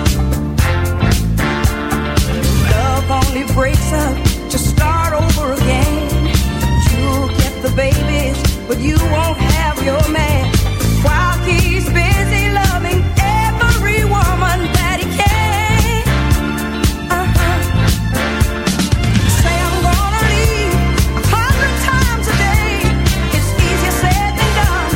Love only breaks up to start over again. You'll get the babies, but you won't have your man. While he's busy loving every woman that he can. Say I'm gonna leave 100 times a day. It's easier said than done.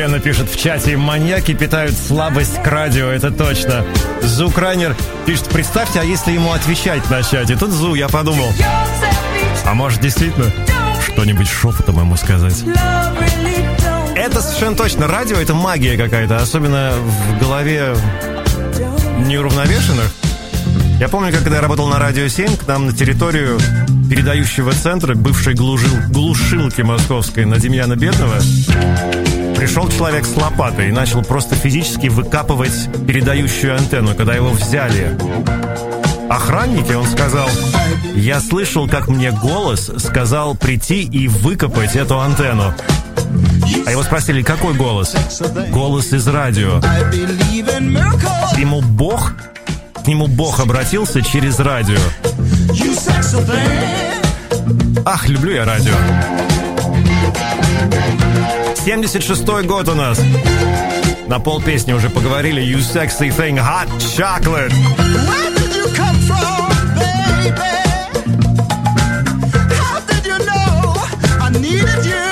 Елена пишет в чате: маньяки питают слабость к радио, это точно. Зукранер пишет: представьте, а если ему отвечать на чате? Тут Зу, я подумал, а может действительно что-нибудь шепотом ему сказать? Это совершенно точно. Радио — это магия какая-то, особенно в голове неуравновешенных. Я помню, когда я работал на Радио 7, к нам на территорию передающего центра, бывшей глушилки московской на Демьяна Бедного, пришел человек с лопатой и начал просто физически выкапывать передающую антенну. Когда его взяли охранники, он сказал: я слышал, как мне голос сказал прийти и выкопать эту антенну. А его спросили: какой голос? Голос из радио. К нему Бог обратился через радио. Ах, люблю я радио. 76-й год у нас. На полпесни уже поговорили. You sexy thing, hot chocolate. Where did you come from, baby? How did you know I needed you?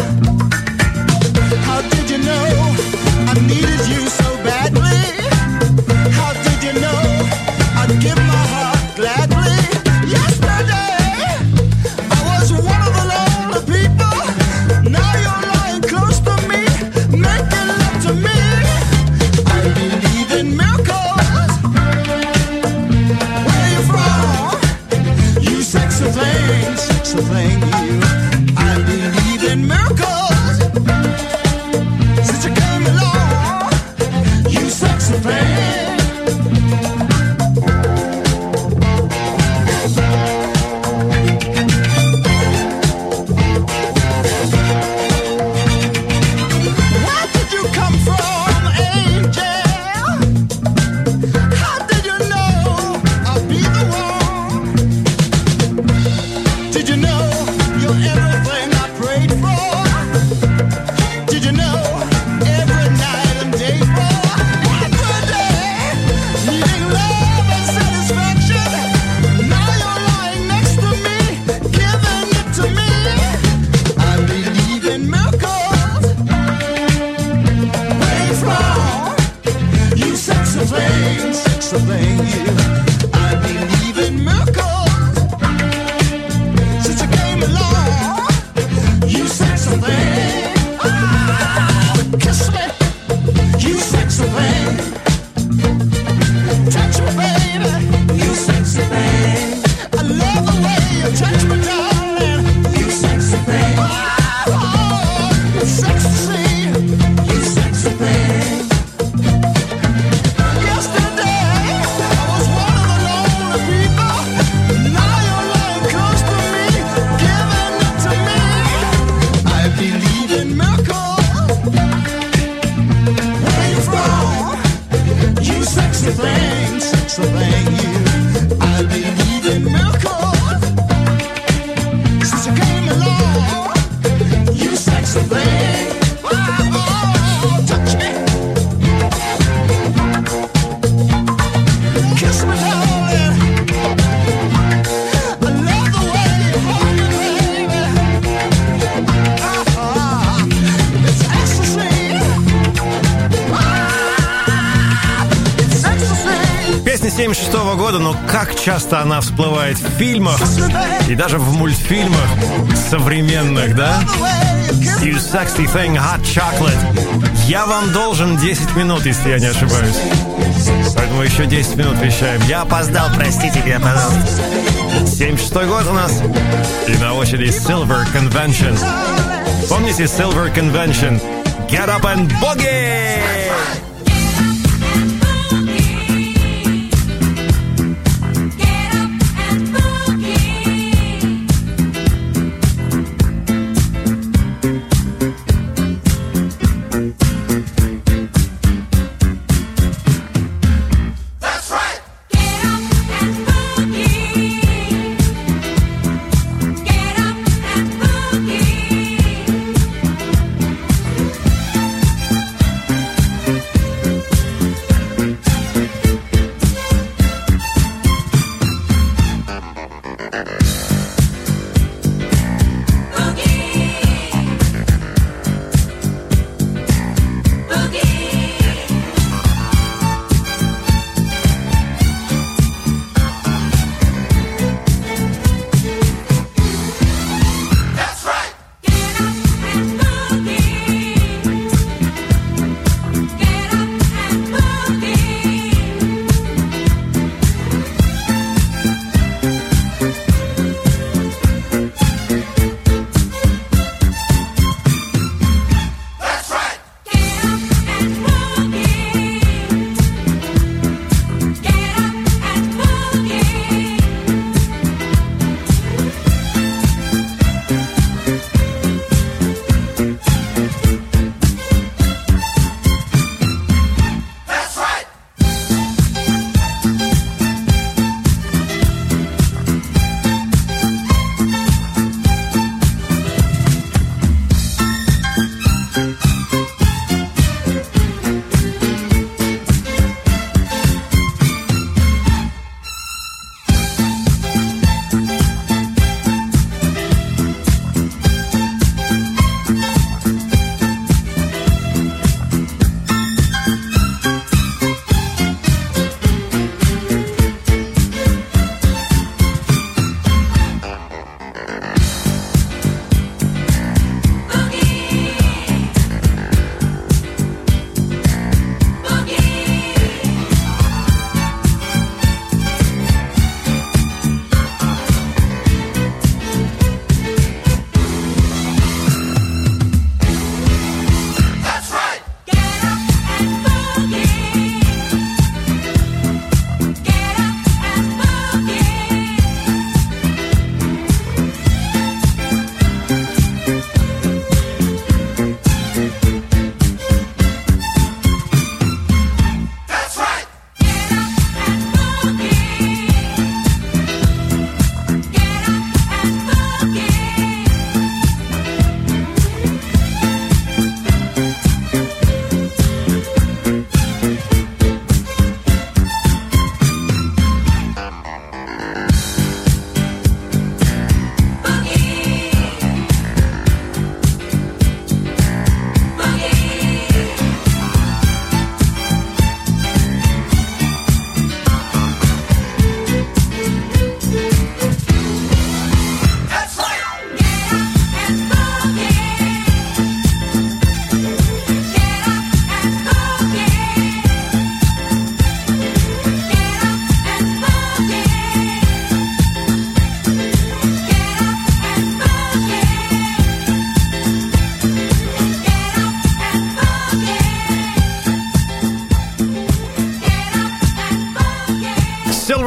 How did you know I needed you so badly? How did you know I'd give my heart gladly? Yesterday I was one of the lonely people. Now you're lying close to me, making love to me. I believe in miracles. Where you from? You sexy thing, you. I believe in miracles. Since you came along, you sexy thing. Where did you come from, angel? How did you know I'll be the one? Did you know you're everything I prayed for? Did you know every night and day for? Every day, needing love and satisfaction. Now you're lying next to me, giving it to me. I believe in miracles. Where you from? You sexy thing, you. I believe in miracles. Since you came along, you sexy thing. Ah, kiss me, you sexy thing. Touch me, baby, you sexy thing. I love the way you touch me, darling. You sexy thing. Oh, it's sexy to see you sexy thing. Yesterday I was one of the lonely people. Now you're lying close to me, giving it to me. I believe in miracles. Where you from? You sexy thing, you. I believe in miracles. Since you came along, you sexy thing. Oh, touch me, kiss me, darling. I love the way you hold me, baby. It's ecstasy. It's ecstasy. Песня 76-го года, но как часто она всплывает в фильмах и даже в мультфильмах современных, да? You sexy thing, hot chocolate. Я вам должен 10 минут, если я не ошибаюсь. Поэтому еще 10 минут вещаем. Я опоздал, простите меня, пожалуйста. 76-й год у нас. И на очереди Silver Convention. Помните Silver Convention? Get up and boogie! That's right. Get up and boogie.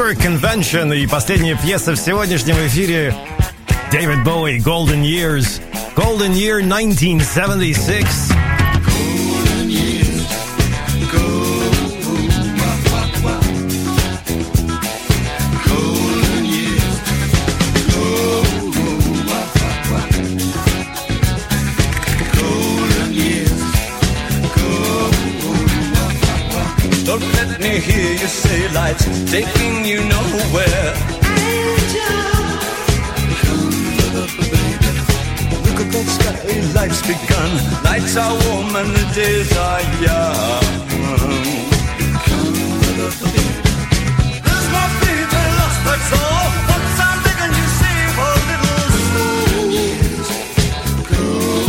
Zurich Convention и последняя пьеса в сегодняшнем эфире David Bowie, Golden Years. Golden Year 1976. Don't let me hear you say lights taking you nowhere. Angel, come love me, baby. Look at that sky, life's begun. Nights are warm and the days are young. Come love me, baby. There's my baby lost, that's all. Once I'm begging you, save a little soul. Years go.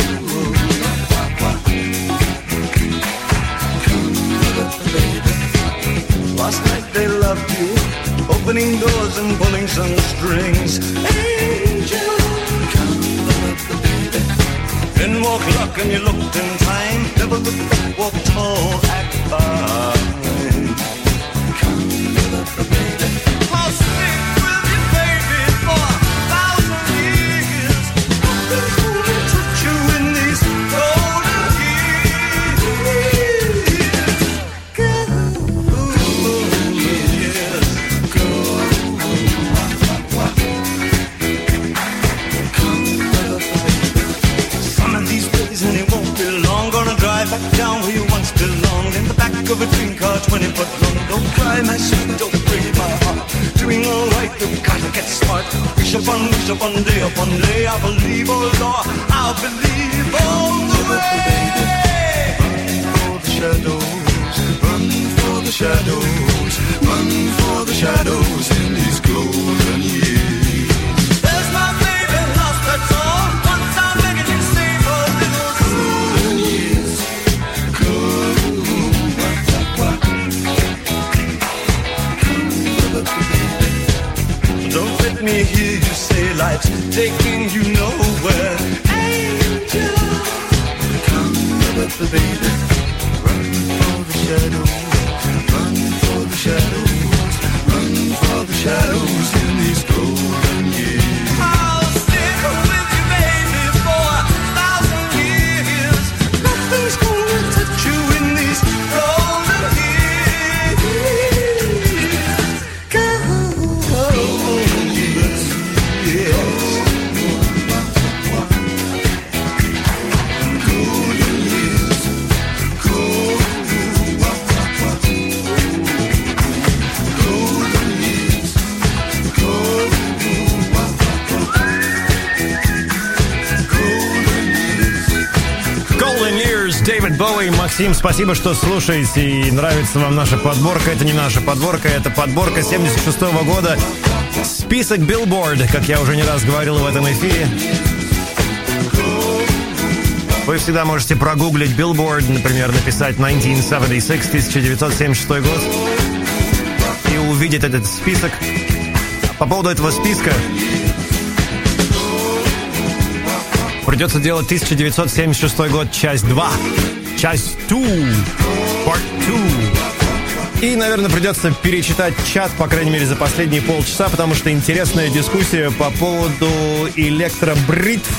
Come love me, baby. Last night they loved you, opening doors and pulling some strings. Angel, come love the baby. Then walk luck and you looked in time. Never look back, walk tall, act fine. Come love the baby. I'll stick with you, baby, for 1,000 years. Nothing's gonna touch you in these golden years. Back down where you once belonged, in the back of a dream car 20 foot long. Don't cry, my sweet, don't break my heart. Doing alright, you've gotta get smart. Wish upon day upon day. I believe, oh Lord, I believe all the way. Run for the shadows, run for the shadows, run for the shadows in these golden years. There's my baby lost, that's all. Once I'm begging you, save a little golden years. Don't let me hear you say life's taking you nowhere. Angel, come with the baby. Run for the shadows, run for the shadows, run for the shadows in these golden years. I'll stick with you, baby, for 1,000 years. Nothing's gonna touch you in these golden years. Go. Дэвид Боуи. Максим, спасибо, что слушаете и нравится вам наша подборка. Это не наша подборка, это подборка 76-го года. Список Billboard, как я уже не раз говорил в этом эфире. Вы всегда можете прогуглить Billboard, например, написать 1976, 1976 год, и увидеть этот список. По поводу этого списка придется делать 1976 год, часть 2. Часть 2. Part 2. И, наверное, придется перечитать чат, по крайней мере, за последние полчаса, потому что интересная дискуссия по поводу электробритв.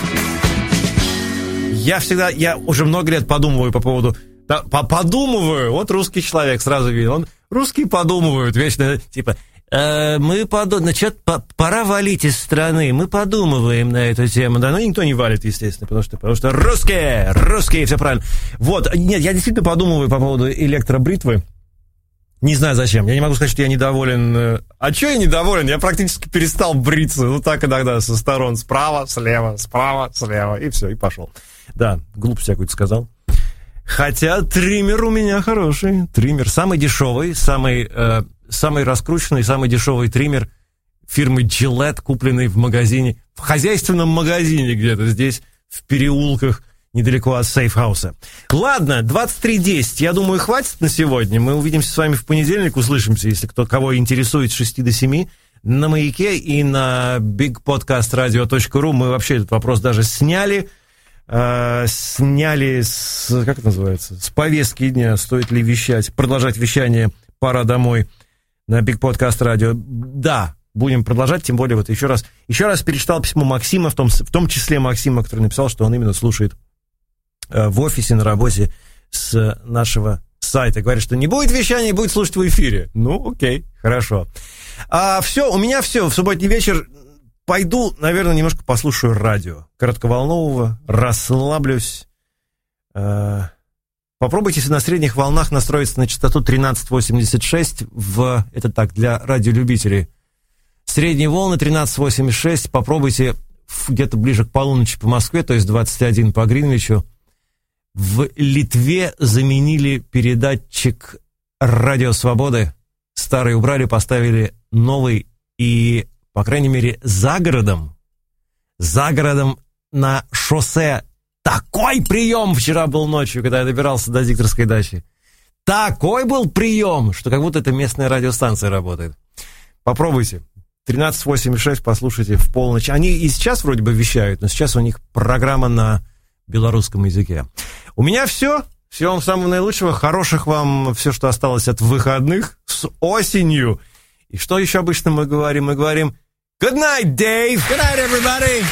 Я уже много лет подумываю по поводу... Подумываю, вот русский человек, сразу видно. Он, русские подумывают вечно, типа... Значит, пора валить из страны. Мы подумываем на эту тему. Да, но никто не валит, естественно, потому что русские, все правильно. Вот, нет, я действительно подумываю по поводу электробритвы. Не знаю зачем. Я не могу сказать, что я недоволен. А что я недоволен? Я практически перестал бриться. Ну, так иногда со сторон. Справа, слева, и все, и пошел. Да, глупость какую-то сказал. Хотя триммер у меня хороший. Триммер самый дешевый, самый раскрученный, самый дешевый триммер фирмы Gillette, купленный в магазине, в хозяйственном магазине где-то здесь, в переулках, недалеко от сейфхауса. Ладно, 23:10, я думаю, хватит на сегодня. Мы увидимся с вами в понедельник, услышимся, если кого интересует, с 6 до 7 на Маяке и на bigpodcastradio.ru. Мы вообще этот вопрос даже сняли с, как это называется, с повестки дня, стоит ли вещать, продолжать вещание «Пора домой». на Big Podcast Radio. Да, будем продолжать, тем более вот еще раз перечитал письмо Максима, в том числе Максима, который написал, что он именно слушает в офисе, на работе с нашего сайта. Говорит, что не будет вещания, будет слушать в эфире. Ну, окей, хорошо. Все, у меня все. В субботний вечер пойду, наверное, немножко послушаю радио. Коротковолнового, расслаблюсь. Попробуйте на средних волнах настроиться на частоту 1386. Это так, для радиолюбителей. Средние волны 1386. Попробуйте где-то ближе к полуночи по Москве, то есть 21 по Гринвичу. В Литве заменили передатчик «Радио Свободы». Старый убрали, поставили новый. И, по крайней мере, за городом на шоссе такой прием вчера был ночью, когда я добирался до дикторской дачи. Такой был прием, что как будто это местная радиостанция работает. Попробуйте. 1386 послушайте в полночь. Они и сейчас вроде бы вещают, но сейчас у них программа на белорусском языке. У меня все. Всего вам самого наилучшего. Хороших вам все, что осталось от выходных с осенью. И что еще обычно мы говорим? Мы говорим Good night, Dave! Good night, everybody!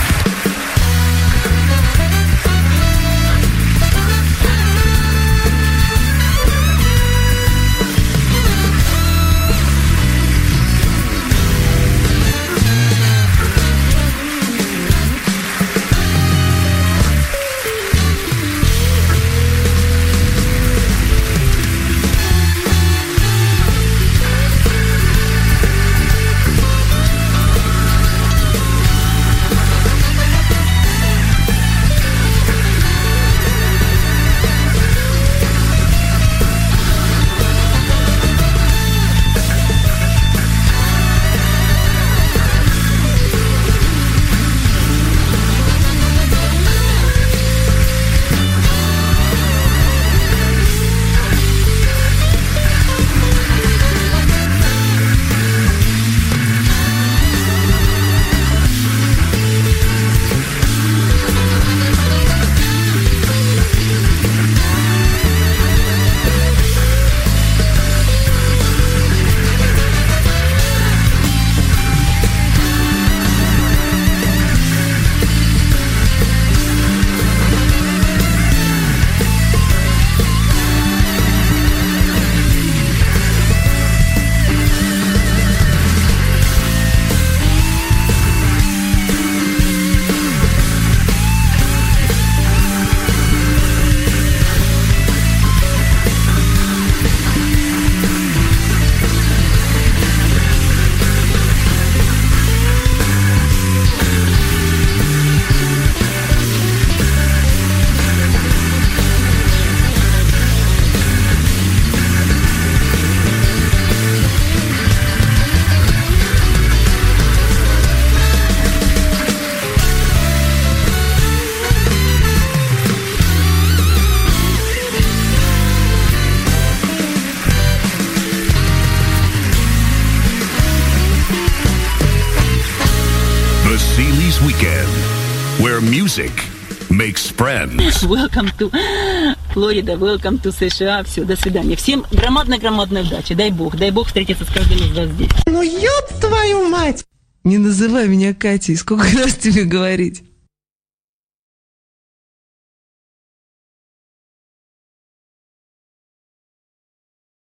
Music makes friends. Welcome to Florida, welcome to США. Все, до свидания. Всем громадной удачи. Дай бог встретиться с каждым из вас здесь. Ну, ёб твою мать! Не называй меня Катей, сколько раз тебе говорить?